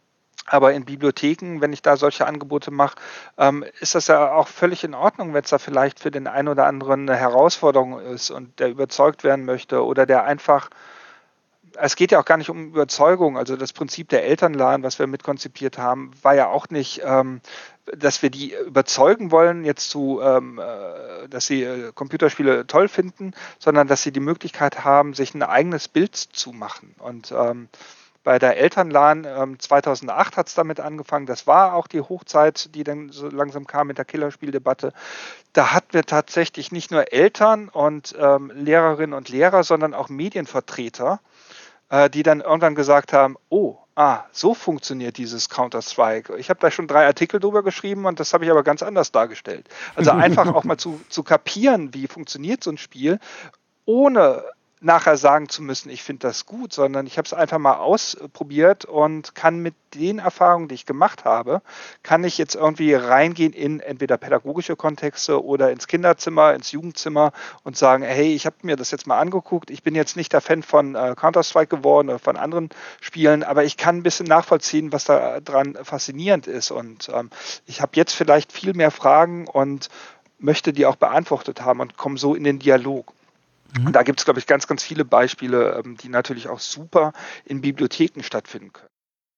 Aber in Bibliotheken, wenn ich da solche Angebote mache, ist das ja auch völlig in Ordnung, wenn es da vielleicht für den einen oder anderen eine Herausforderung ist und der überzeugt werden möchte oder der einfach, es geht ja auch gar nicht um Überzeugung. Also das Prinzip der Elternladen, was wir mitkonzipiert haben, war ja auch nicht, dass wir die überzeugen wollen, dass sie Computerspiele toll finden, sondern dass sie die Möglichkeit haben, sich ein eigenes Bild zu machen. Und bei der Elternlan 2008 hat es damit angefangen. Das war auch die Hochzeit, die dann so langsam kam mit der Killerspieldebatte. Da hatten wir tatsächlich nicht nur Eltern und Lehrerinnen und Lehrer, sondern auch Medienvertreter, die dann irgendwann gesagt haben, so funktioniert dieses Counter-Strike. Ich habe da schon 3 Artikel drüber geschrieben und das habe ich aber ganz anders dargestellt. Also einfach auch mal zu kapieren, wie funktioniert so ein Spiel, ohne nachher sagen zu müssen, ich finde das gut, sondern ich habe es einfach mal ausprobiert und kann mit den Erfahrungen, die ich gemacht habe, kann ich jetzt irgendwie reingehen in entweder pädagogische Kontexte oder ins Kinderzimmer, ins Jugendzimmer und sagen, hey, ich habe mir das jetzt mal angeguckt, ich bin jetzt nicht der Fan von Counter-Strike geworden oder von anderen Spielen, aber ich kann ein bisschen nachvollziehen, was da dran faszinierend ist und ich habe jetzt vielleicht viel mehr Fragen und möchte die auch beantwortet haben und komme so in den Dialog. Und da gibt es, glaube ich, ganz, ganz viele Beispiele, die natürlich auch super in Bibliotheken stattfinden können.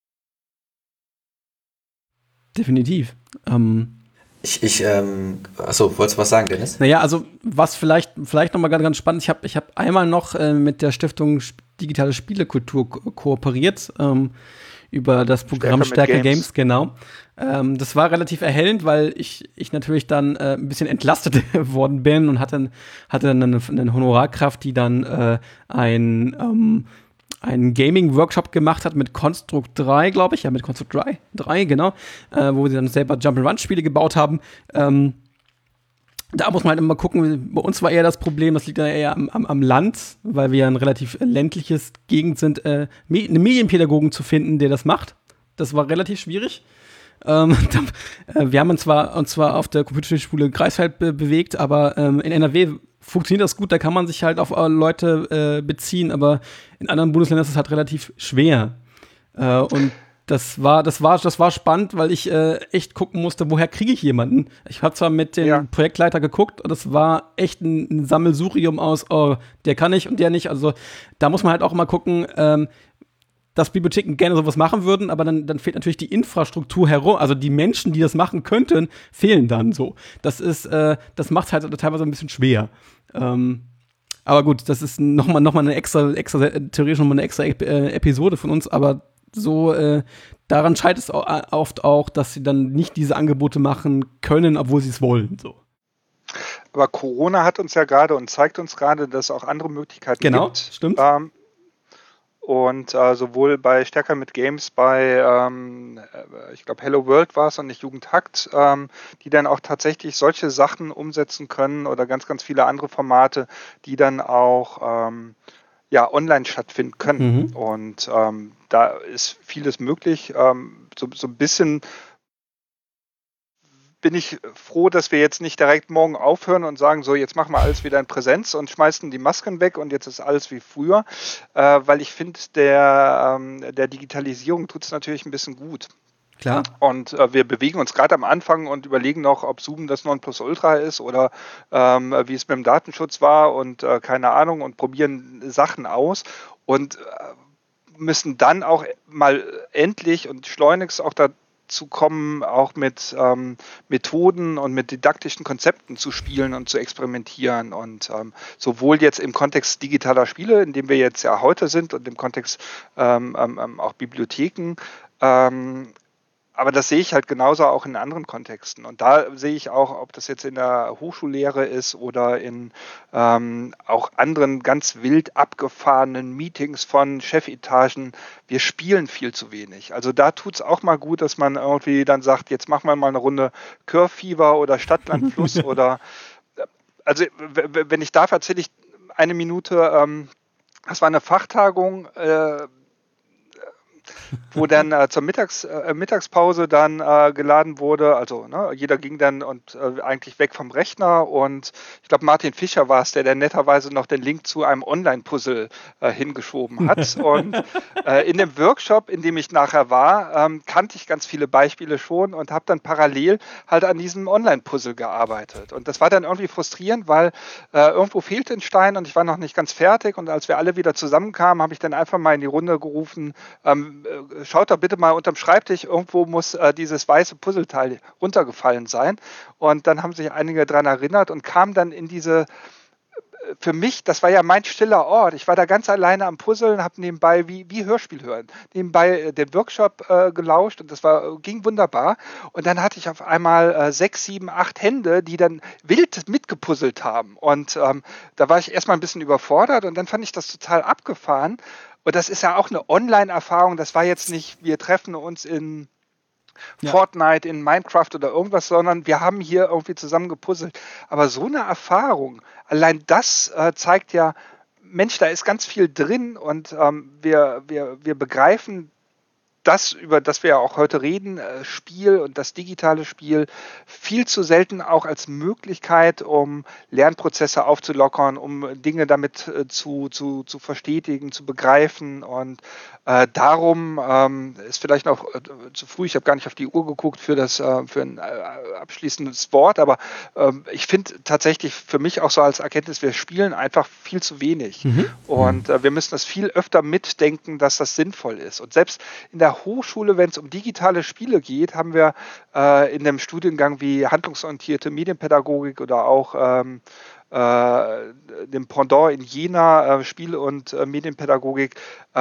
Definitiv. Achso, wolltest du was sagen, Dennis? Naja, also was vielleicht nochmal ganz spannend, ich hab einmal noch mit der Stiftung Digitale Spielekultur kooperiert, über das Programm Stärker Games, genau. Das war relativ erhellend, weil ich natürlich dann ein bisschen entlastet worden bin und hatte eine Honorarkraft, die dann einen Gaming-Workshop gemacht hat mit Construct 3, glaube ich. Ja, mit Construct 3, genau. Wo sie dann selber Jump-and-Run-Spiele gebaut haben. Da muss man halt immer gucken, bei uns war eher das Problem, das liegt dann eher am Land, weil wir ja ein relativ ländliches Gegend sind, einen Medienpädagogen zu finden, der das macht. Das war relativ schwierig. Wir haben uns zwar auf der Computerspielschule Greifswald bewegt, aber in NRW funktioniert das gut, da kann man sich halt auf Leute beziehen, aber in anderen Bundesländern ist es halt relativ schwer. Und das war spannend, weil ich echt gucken musste, woher kriege ich jemanden. Ich habe zwar mit dem Projektleiter geguckt, und das war echt ein Sammelsurium aus, der kann nicht und der nicht. Also da muss man halt auch mal gucken, dass Bibliotheken gerne sowas machen würden, aber dann fehlt natürlich die Infrastruktur herum, also die Menschen, die das machen könnten, fehlen dann so. Das macht es halt teilweise ein bisschen schwer. Aber gut, das ist nochmal eine theoretisch nochmal eine extra Episode von uns, aber so, daran scheitert es oft auch, dass sie dann nicht diese Angebote machen können, obwohl sie es wollen. So. Aber Corona hat uns ja gerade und zeigt uns gerade, dass es auch andere Möglichkeiten gibt. Genau, stimmt. Und sowohl bei Stärker mit Games, bei, ich glaube, Hello World war es und nicht Jugendhackt, die dann auch tatsächlich solche Sachen umsetzen können oder ganz, ganz viele andere Formate, die dann auch online stattfinden können. Und da ist vieles möglich. So ein bisschen bin ich froh, dass wir jetzt nicht direkt morgen aufhören und sagen, so jetzt machen wir alles wieder in Präsenz und schmeißen die Masken weg und jetzt ist alles wie früher, weil ich finde, der Digitalisierung tut es natürlich ein bisschen gut. Klar. Und wir bewegen uns gerade am Anfang und überlegen noch, ob Zoom das Nonplusultra ist oder wie es mit dem Datenschutz war und keine Ahnung und probieren Sachen aus und müssen dann auch mal endlich und schleunigst auch dazu kommen, auch mit Methoden und mit didaktischen Konzepten zu spielen und zu experimentieren und sowohl jetzt im Kontext digitaler Spiele, in dem wir jetzt ja heute sind und im Kontext auch Bibliotheken, aber das sehe ich halt genauso auch in anderen Kontexten. Und da sehe ich auch, ob das jetzt in der Hochschullehre ist oder in auch anderen ganz wild abgefahrenen Meetings von Chefetagen. Wir spielen viel zu wenig. Also da tut es auch mal gut, dass man irgendwie dann sagt, jetzt machen wir mal eine Runde Curve Fever oder Stadtland Fluss oder also wenn ich darf, erzähle ich eine Minute. Das war eine Fachtagung wo dann zur Mittagspause dann geladen wurde. Also jeder ging dann und eigentlich weg vom Rechner. Und ich glaube, Martin Fischer war es, der netterweise noch den Link zu einem Online-Puzzle hingeschoben hat. Und in dem Workshop, in dem ich nachher war, kannte ich ganz viele Beispiele schon und habe dann parallel halt an diesem Online-Puzzle gearbeitet. Und das war dann irgendwie frustrierend, weil irgendwo fehlte ein Stein und ich war noch nicht ganz fertig. Und als wir alle wieder zusammenkamen, habe ich dann einfach mal in die Runde gerufen, schaut doch bitte mal unterm Schreibtisch, irgendwo muss dieses weiße Puzzleteil runtergefallen sein. Und dann haben sich einige daran erinnert und kamen dann in diese, für mich, das war ja mein stiller Ort. Ich war da ganz alleine am Puzzeln, habe nebenbei wie Hörspiel hören, nebenbei den Workshop gelauscht und das ging wunderbar. Und dann hatte ich auf einmal 6, 7, 8 Hände, die dann wild mitgepuzzelt haben. Und da war ich erstmal ein bisschen überfordert und dann fand ich das total abgefahren. Und das ist ja auch eine Online-Erfahrung. Das war jetzt nicht, wir treffen uns in Fortnite, in Minecraft oder irgendwas, sondern wir haben hier irgendwie zusammen gepuzzelt. Aber so eine Erfahrung, allein das zeigt ja, Mensch, da ist ganz viel drin und wir begreifen das, über das wir ja auch heute reden, Spiel und das digitale Spiel, viel zu selten auch als Möglichkeit, um Lernprozesse aufzulockern, um Dinge damit zu verstetigen, zu begreifen. Und darum ist vielleicht noch zu früh, ich habe gar nicht auf die Uhr geguckt für ein abschließendes Wort, aber ich finde tatsächlich für mich auch so als Erkenntnis, wir spielen einfach viel zu wenig. Und wir müssen das viel öfter mitdenken, dass das sinnvoll ist. Und selbst in der Hochschule, wenn es um digitale Spiele geht, haben wir in einem Studiengang wie handlungsorientierte Medienpädagogik oder auch dem Pendant in Jena, Spiel- und Medienpädagogik,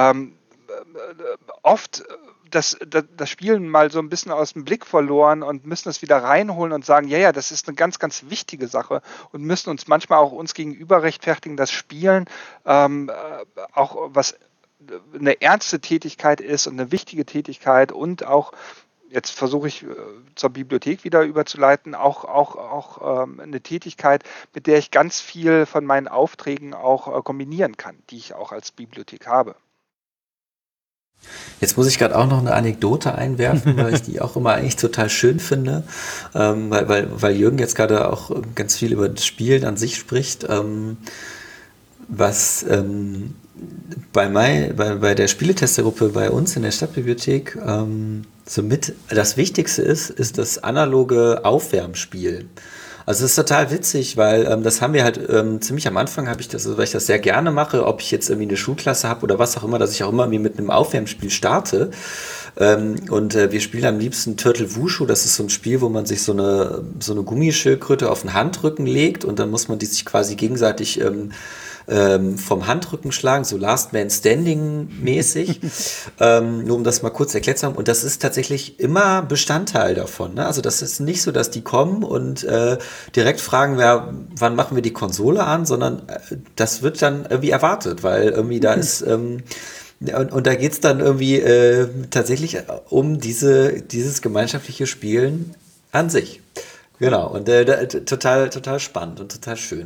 oft das Spielen mal so ein bisschen aus dem Blick verloren und müssen es wieder reinholen und sagen, ja, das ist eine ganz, ganz wichtige Sache und müssen uns manchmal auch uns gegenüber rechtfertigen, dass Spielen auch was eine ernste Tätigkeit ist und eine wichtige Tätigkeit und auch, jetzt versuche ich zur Bibliothek wieder überzuleiten, auch eine Tätigkeit, mit der ich ganz viel von meinen Aufträgen auch kombinieren kann, die ich auch als Bibliothek habe. Jetzt muss ich gerade auch noch eine Anekdote einwerfen, weil ich die auch immer eigentlich total schön finde, weil Jürgen jetzt gerade auch ganz viel über das Spielen an sich spricht, was bei der Spieletestergruppe bei uns in der Stadtbibliothek somit das Wichtigste ist das analoge Aufwärmspiel. Also es ist total witzig, weil das haben wir halt ziemlich am Anfang, weil ich das sehr gerne mache, ob ich jetzt irgendwie eine Schulklasse habe oder was auch immer, dass ich auch immer mit einem Aufwärmspiel starte. Und wir spielen am liebsten Turtle Wushu. Das ist so ein Spiel, wo man sich so eine Gummischildkröte auf den Handrücken legt und dann muss man die sich quasi gegenseitig vom Handrücken schlagen, so Last Man Standing mäßig, nur um das mal kurz erklärt zu haben. Und das ist tatsächlich immer Bestandteil davon. Ne? Also das ist nicht so, dass die kommen und direkt fragen, wann machen wir die Konsole an, sondern das wird dann irgendwie erwartet, weil irgendwie da ist und da geht es dann irgendwie tatsächlich um dieses gemeinschaftliche Spielen an sich. Genau, und total spannend und total schön.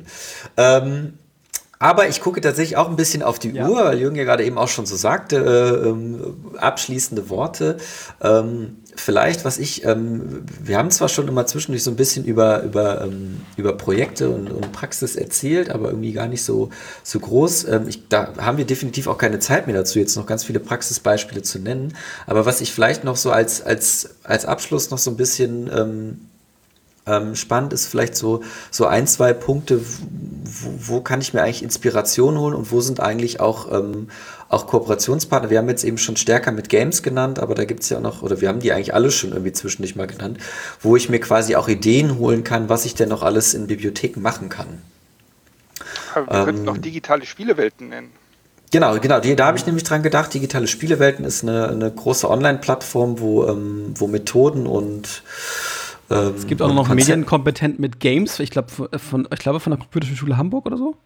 Aber ich gucke tatsächlich auch ein bisschen auf die Uhr, weil Jürgen ja gerade eben auch schon so sagte, abschließende Worte. Vielleicht, wir haben zwar schon immer zwischendurch so ein bisschen über Projekte und Praxis erzählt, aber irgendwie gar nicht so groß. Da haben wir definitiv auch keine Zeit mehr dazu, jetzt noch ganz viele Praxisbeispiele zu nennen. Aber was ich vielleicht noch so als Abschluss noch so ein bisschen spannend ist, vielleicht so 1, 2 Punkte, wo kann ich mir eigentlich Inspiration holen und wo sind eigentlich auch Kooperationspartner. Wir haben jetzt eben schon stärker mit Games genannt, aber da gibt es ja auch noch, oder wir haben die eigentlich alle schon irgendwie zwischendurch mal genannt, wo ich mir quasi auch Ideen holen kann, was ich denn noch alles in Bibliotheken machen kann. Aber wir könnten noch digitale Spielewelten nennen. Genau, da habe ich nämlich dran gedacht. Digitale Spielewelten ist eine große Online-Plattform, wo Methoden und es gibt auch noch Medienkompetent mit Games, ich glaube von der Computerspielschule Schule Hamburg oder so.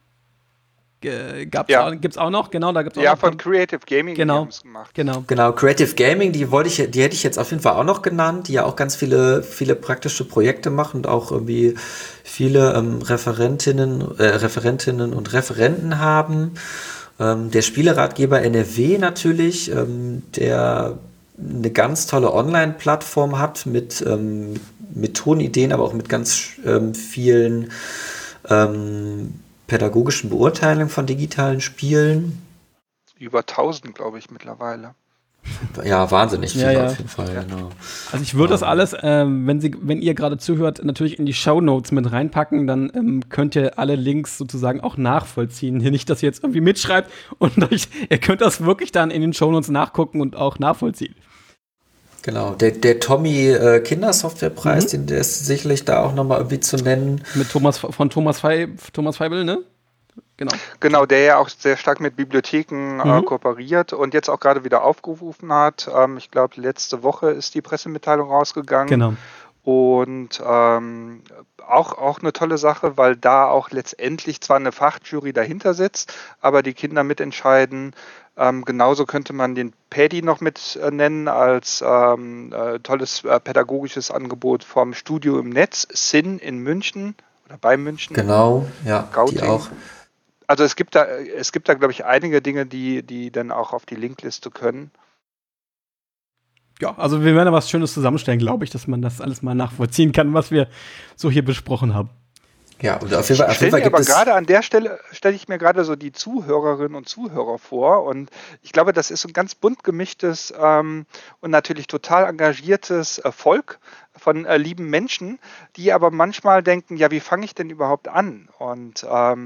Gibt's auch noch, genau, da gibt's auch noch. Von Creative Gaming gemacht. Genau, Creative Gaming, die hätte ich jetzt auf jeden Fall auch noch genannt, die ja auch ganz viele praktische Projekte machen und auch irgendwie viele Referentinnen und Referenten haben. Der Spieleratgeber NRW natürlich, der eine ganz tolle Online-Plattform hat mit Methodenideen, aber auch mit ganz vielen pädagogischen Beurteilungen von digitalen Spielen. Über 1000, glaube ich, mittlerweile. Ja, wahnsinnig viel Ja. auf jeden Fall. Ja. Genau. Also ich würde das alles, wenn ihr gerade zuhört, natürlich in die Shownotes mit reinpacken, dann könnt ihr alle Links sozusagen auch nachvollziehen. Hier nicht, dass ihr jetzt irgendwie mitschreibt und ihr könnt das wirklich dann in den Shownotes nachgucken und auch nachvollziehen. Genau, der Tommy Kindersoftwarepreis, der ist sicherlich da auch nochmal irgendwie zu nennen. Mit Thomas Feibel, ne? Genau, der ja auch sehr stark mit Bibliotheken kooperiert und jetzt auch gerade wieder aufgerufen hat. Ich glaube, letzte Woche ist die Pressemitteilung rausgegangen. Genau. Und auch eine tolle Sache, weil da auch letztendlich zwar eine Fachjury dahinter sitzt, aber die Kinder mitentscheiden. Genauso könnte man den PADI noch mit nennen als tolles pädagogisches Angebot vom Studio im Netz, SIN in München oder bei München. Genau, ja, Gauting. die auch. Also es gibt da, glaube ich, einige Dinge, die dann auch auf die Linkliste können. Ja, also wir werden da was Schönes zusammenstellen, glaube ich, dass man das alles mal nachvollziehen kann, was wir so hier besprochen haben. Ja, und auf jeden Fall gibt aber gerade an der Stelle stelle ich mir gerade so die Zuhörerinnen und Zuhörer vor und ich glaube, das ist ein ganz bunt gemischtes und natürlich total engagiertes Volk von lieben Menschen, die aber manchmal denken, ja, wie fange ich denn überhaupt an? Und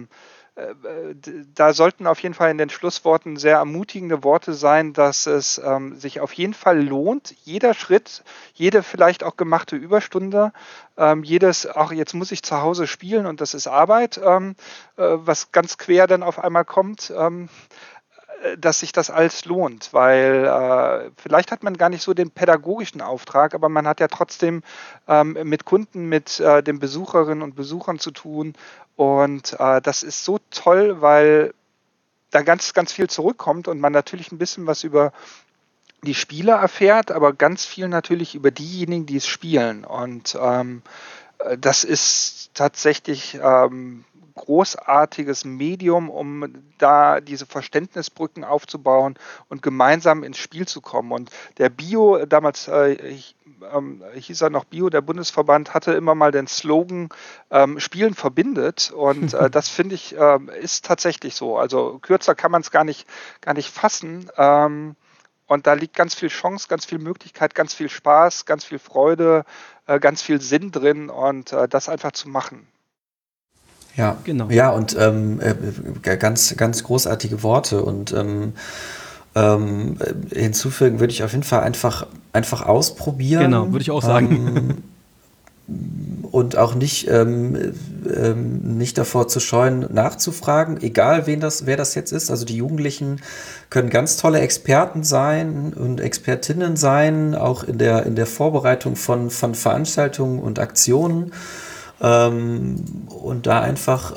da sollten auf jeden Fall in den Schlussworten sehr ermutigende Worte sein, dass es sich auf jeden Fall lohnt, jeder Schritt, jede vielleicht auch gemachte Überstunde, jedes, auch jetzt muss ich zu Hause spielen und das ist Arbeit, was ganz quer dann auf einmal kommt, dass sich das alles lohnt, weil vielleicht hat man gar nicht so den pädagogischen Auftrag, aber man hat ja trotzdem mit Kunden, mit den Besucherinnen und Besuchern zu tun und das ist so toll, weil da ganz, ganz viel zurückkommt und man natürlich ein bisschen was über die Spieler erfährt, aber ganz viel natürlich über diejenigen, die es spielen und das ist tatsächlich großartiges Medium, um da diese Verständnisbrücken aufzubauen und gemeinsam ins Spiel zu kommen. Und der Bio, damals hieß er noch Bio, der Bundesverband hatte immer mal den Slogan Spielen verbindet und das finde ich ist tatsächlich so. Also kürzer kann man es gar nicht fassen. Und da liegt ganz viel Chance, ganz viel Möglichkeit, ganz viel Spaß, ganz viel Freude, ganz viel Sinn drin und das einfach zu machen. Ja, genau. Ja, und ganz, ganz großartige Worte und hinzufügen würde ich auf jeden Fall einfach ausprobieren. Genau, würde ich auch sagen. Und auch nicht davor zu scheuen, nachzufragen, egal wer das jetzt ist. Also die Jugendlichen können ganz tolle Experten sein und Expertinnen sein, auch in der Vorbereitung von Veranstaltungen und Aktionen. Und da einfach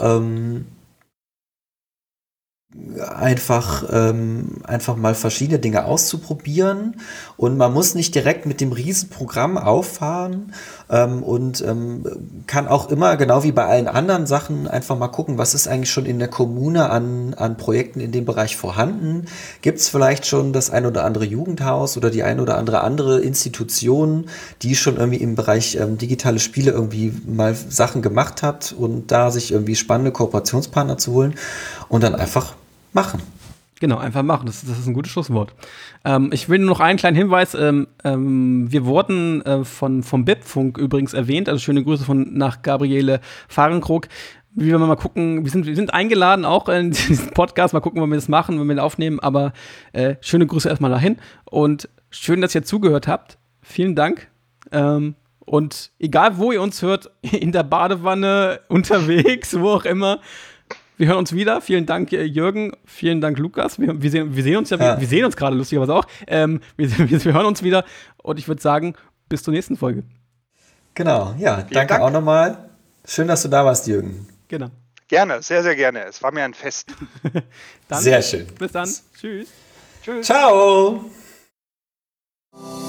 mal verschiedene Dinge auszuprobieren und man muss nicht direkt mit dem Riesenprogramm auffahren und kann auch immer, genau wie bei allen anderen Sachen, einfach mal gucken, was ist eigentlich schon in der Kommune an Projekten in dem Bereich vorhanden. Gibt es vielleicht schon das ein oder andere Jugendhaus oder die ein oder andere Institution, die schon irgendwie im Bereich digitale Spiele irgendwie mal Sachen gemacht hat und da sich irgendwie spannende Kooperationspartner zu holen und dann einfach machen. Genau, einfach machen. Das ist ein gutes Schlusswort. Ich will nur noch einen kleinen Hinweis. Wir wurden vom BIP-Funk übrigens erwähnt. Also schöne Grüße nach Gabriele Fahrenkrog. Wir werden mal gucken. Wir sind eingeladen auch in diesen Podcast. Mal gucken, wann wir das machen, wenn wir den aufnehmen. Aber schöne Grüße erstmal dahin. Und schön, dass ihr zugehört habt. Vielen Dank. Und egal, wo ihr uns hört, in der Badewanne, unterwegs, wo auch immer, wir hören uns wieder. Vielen Dank, Jürgen. Vielen Dank, Lukas. Wir sehen uns ja. Wir sehen uns gerade lustigerweise auch. Wir hören uns wieder. Und ich würde sagen, bis zur nächsten Folge. Genau, ja. Danke auch nochmal. Schön, dass du da warst, Jürgen. Genau. Gerne, sehr, sehr gerne. Es war mir ein Fest. Sehr schön. Bis dann. Tschüss. Ciao.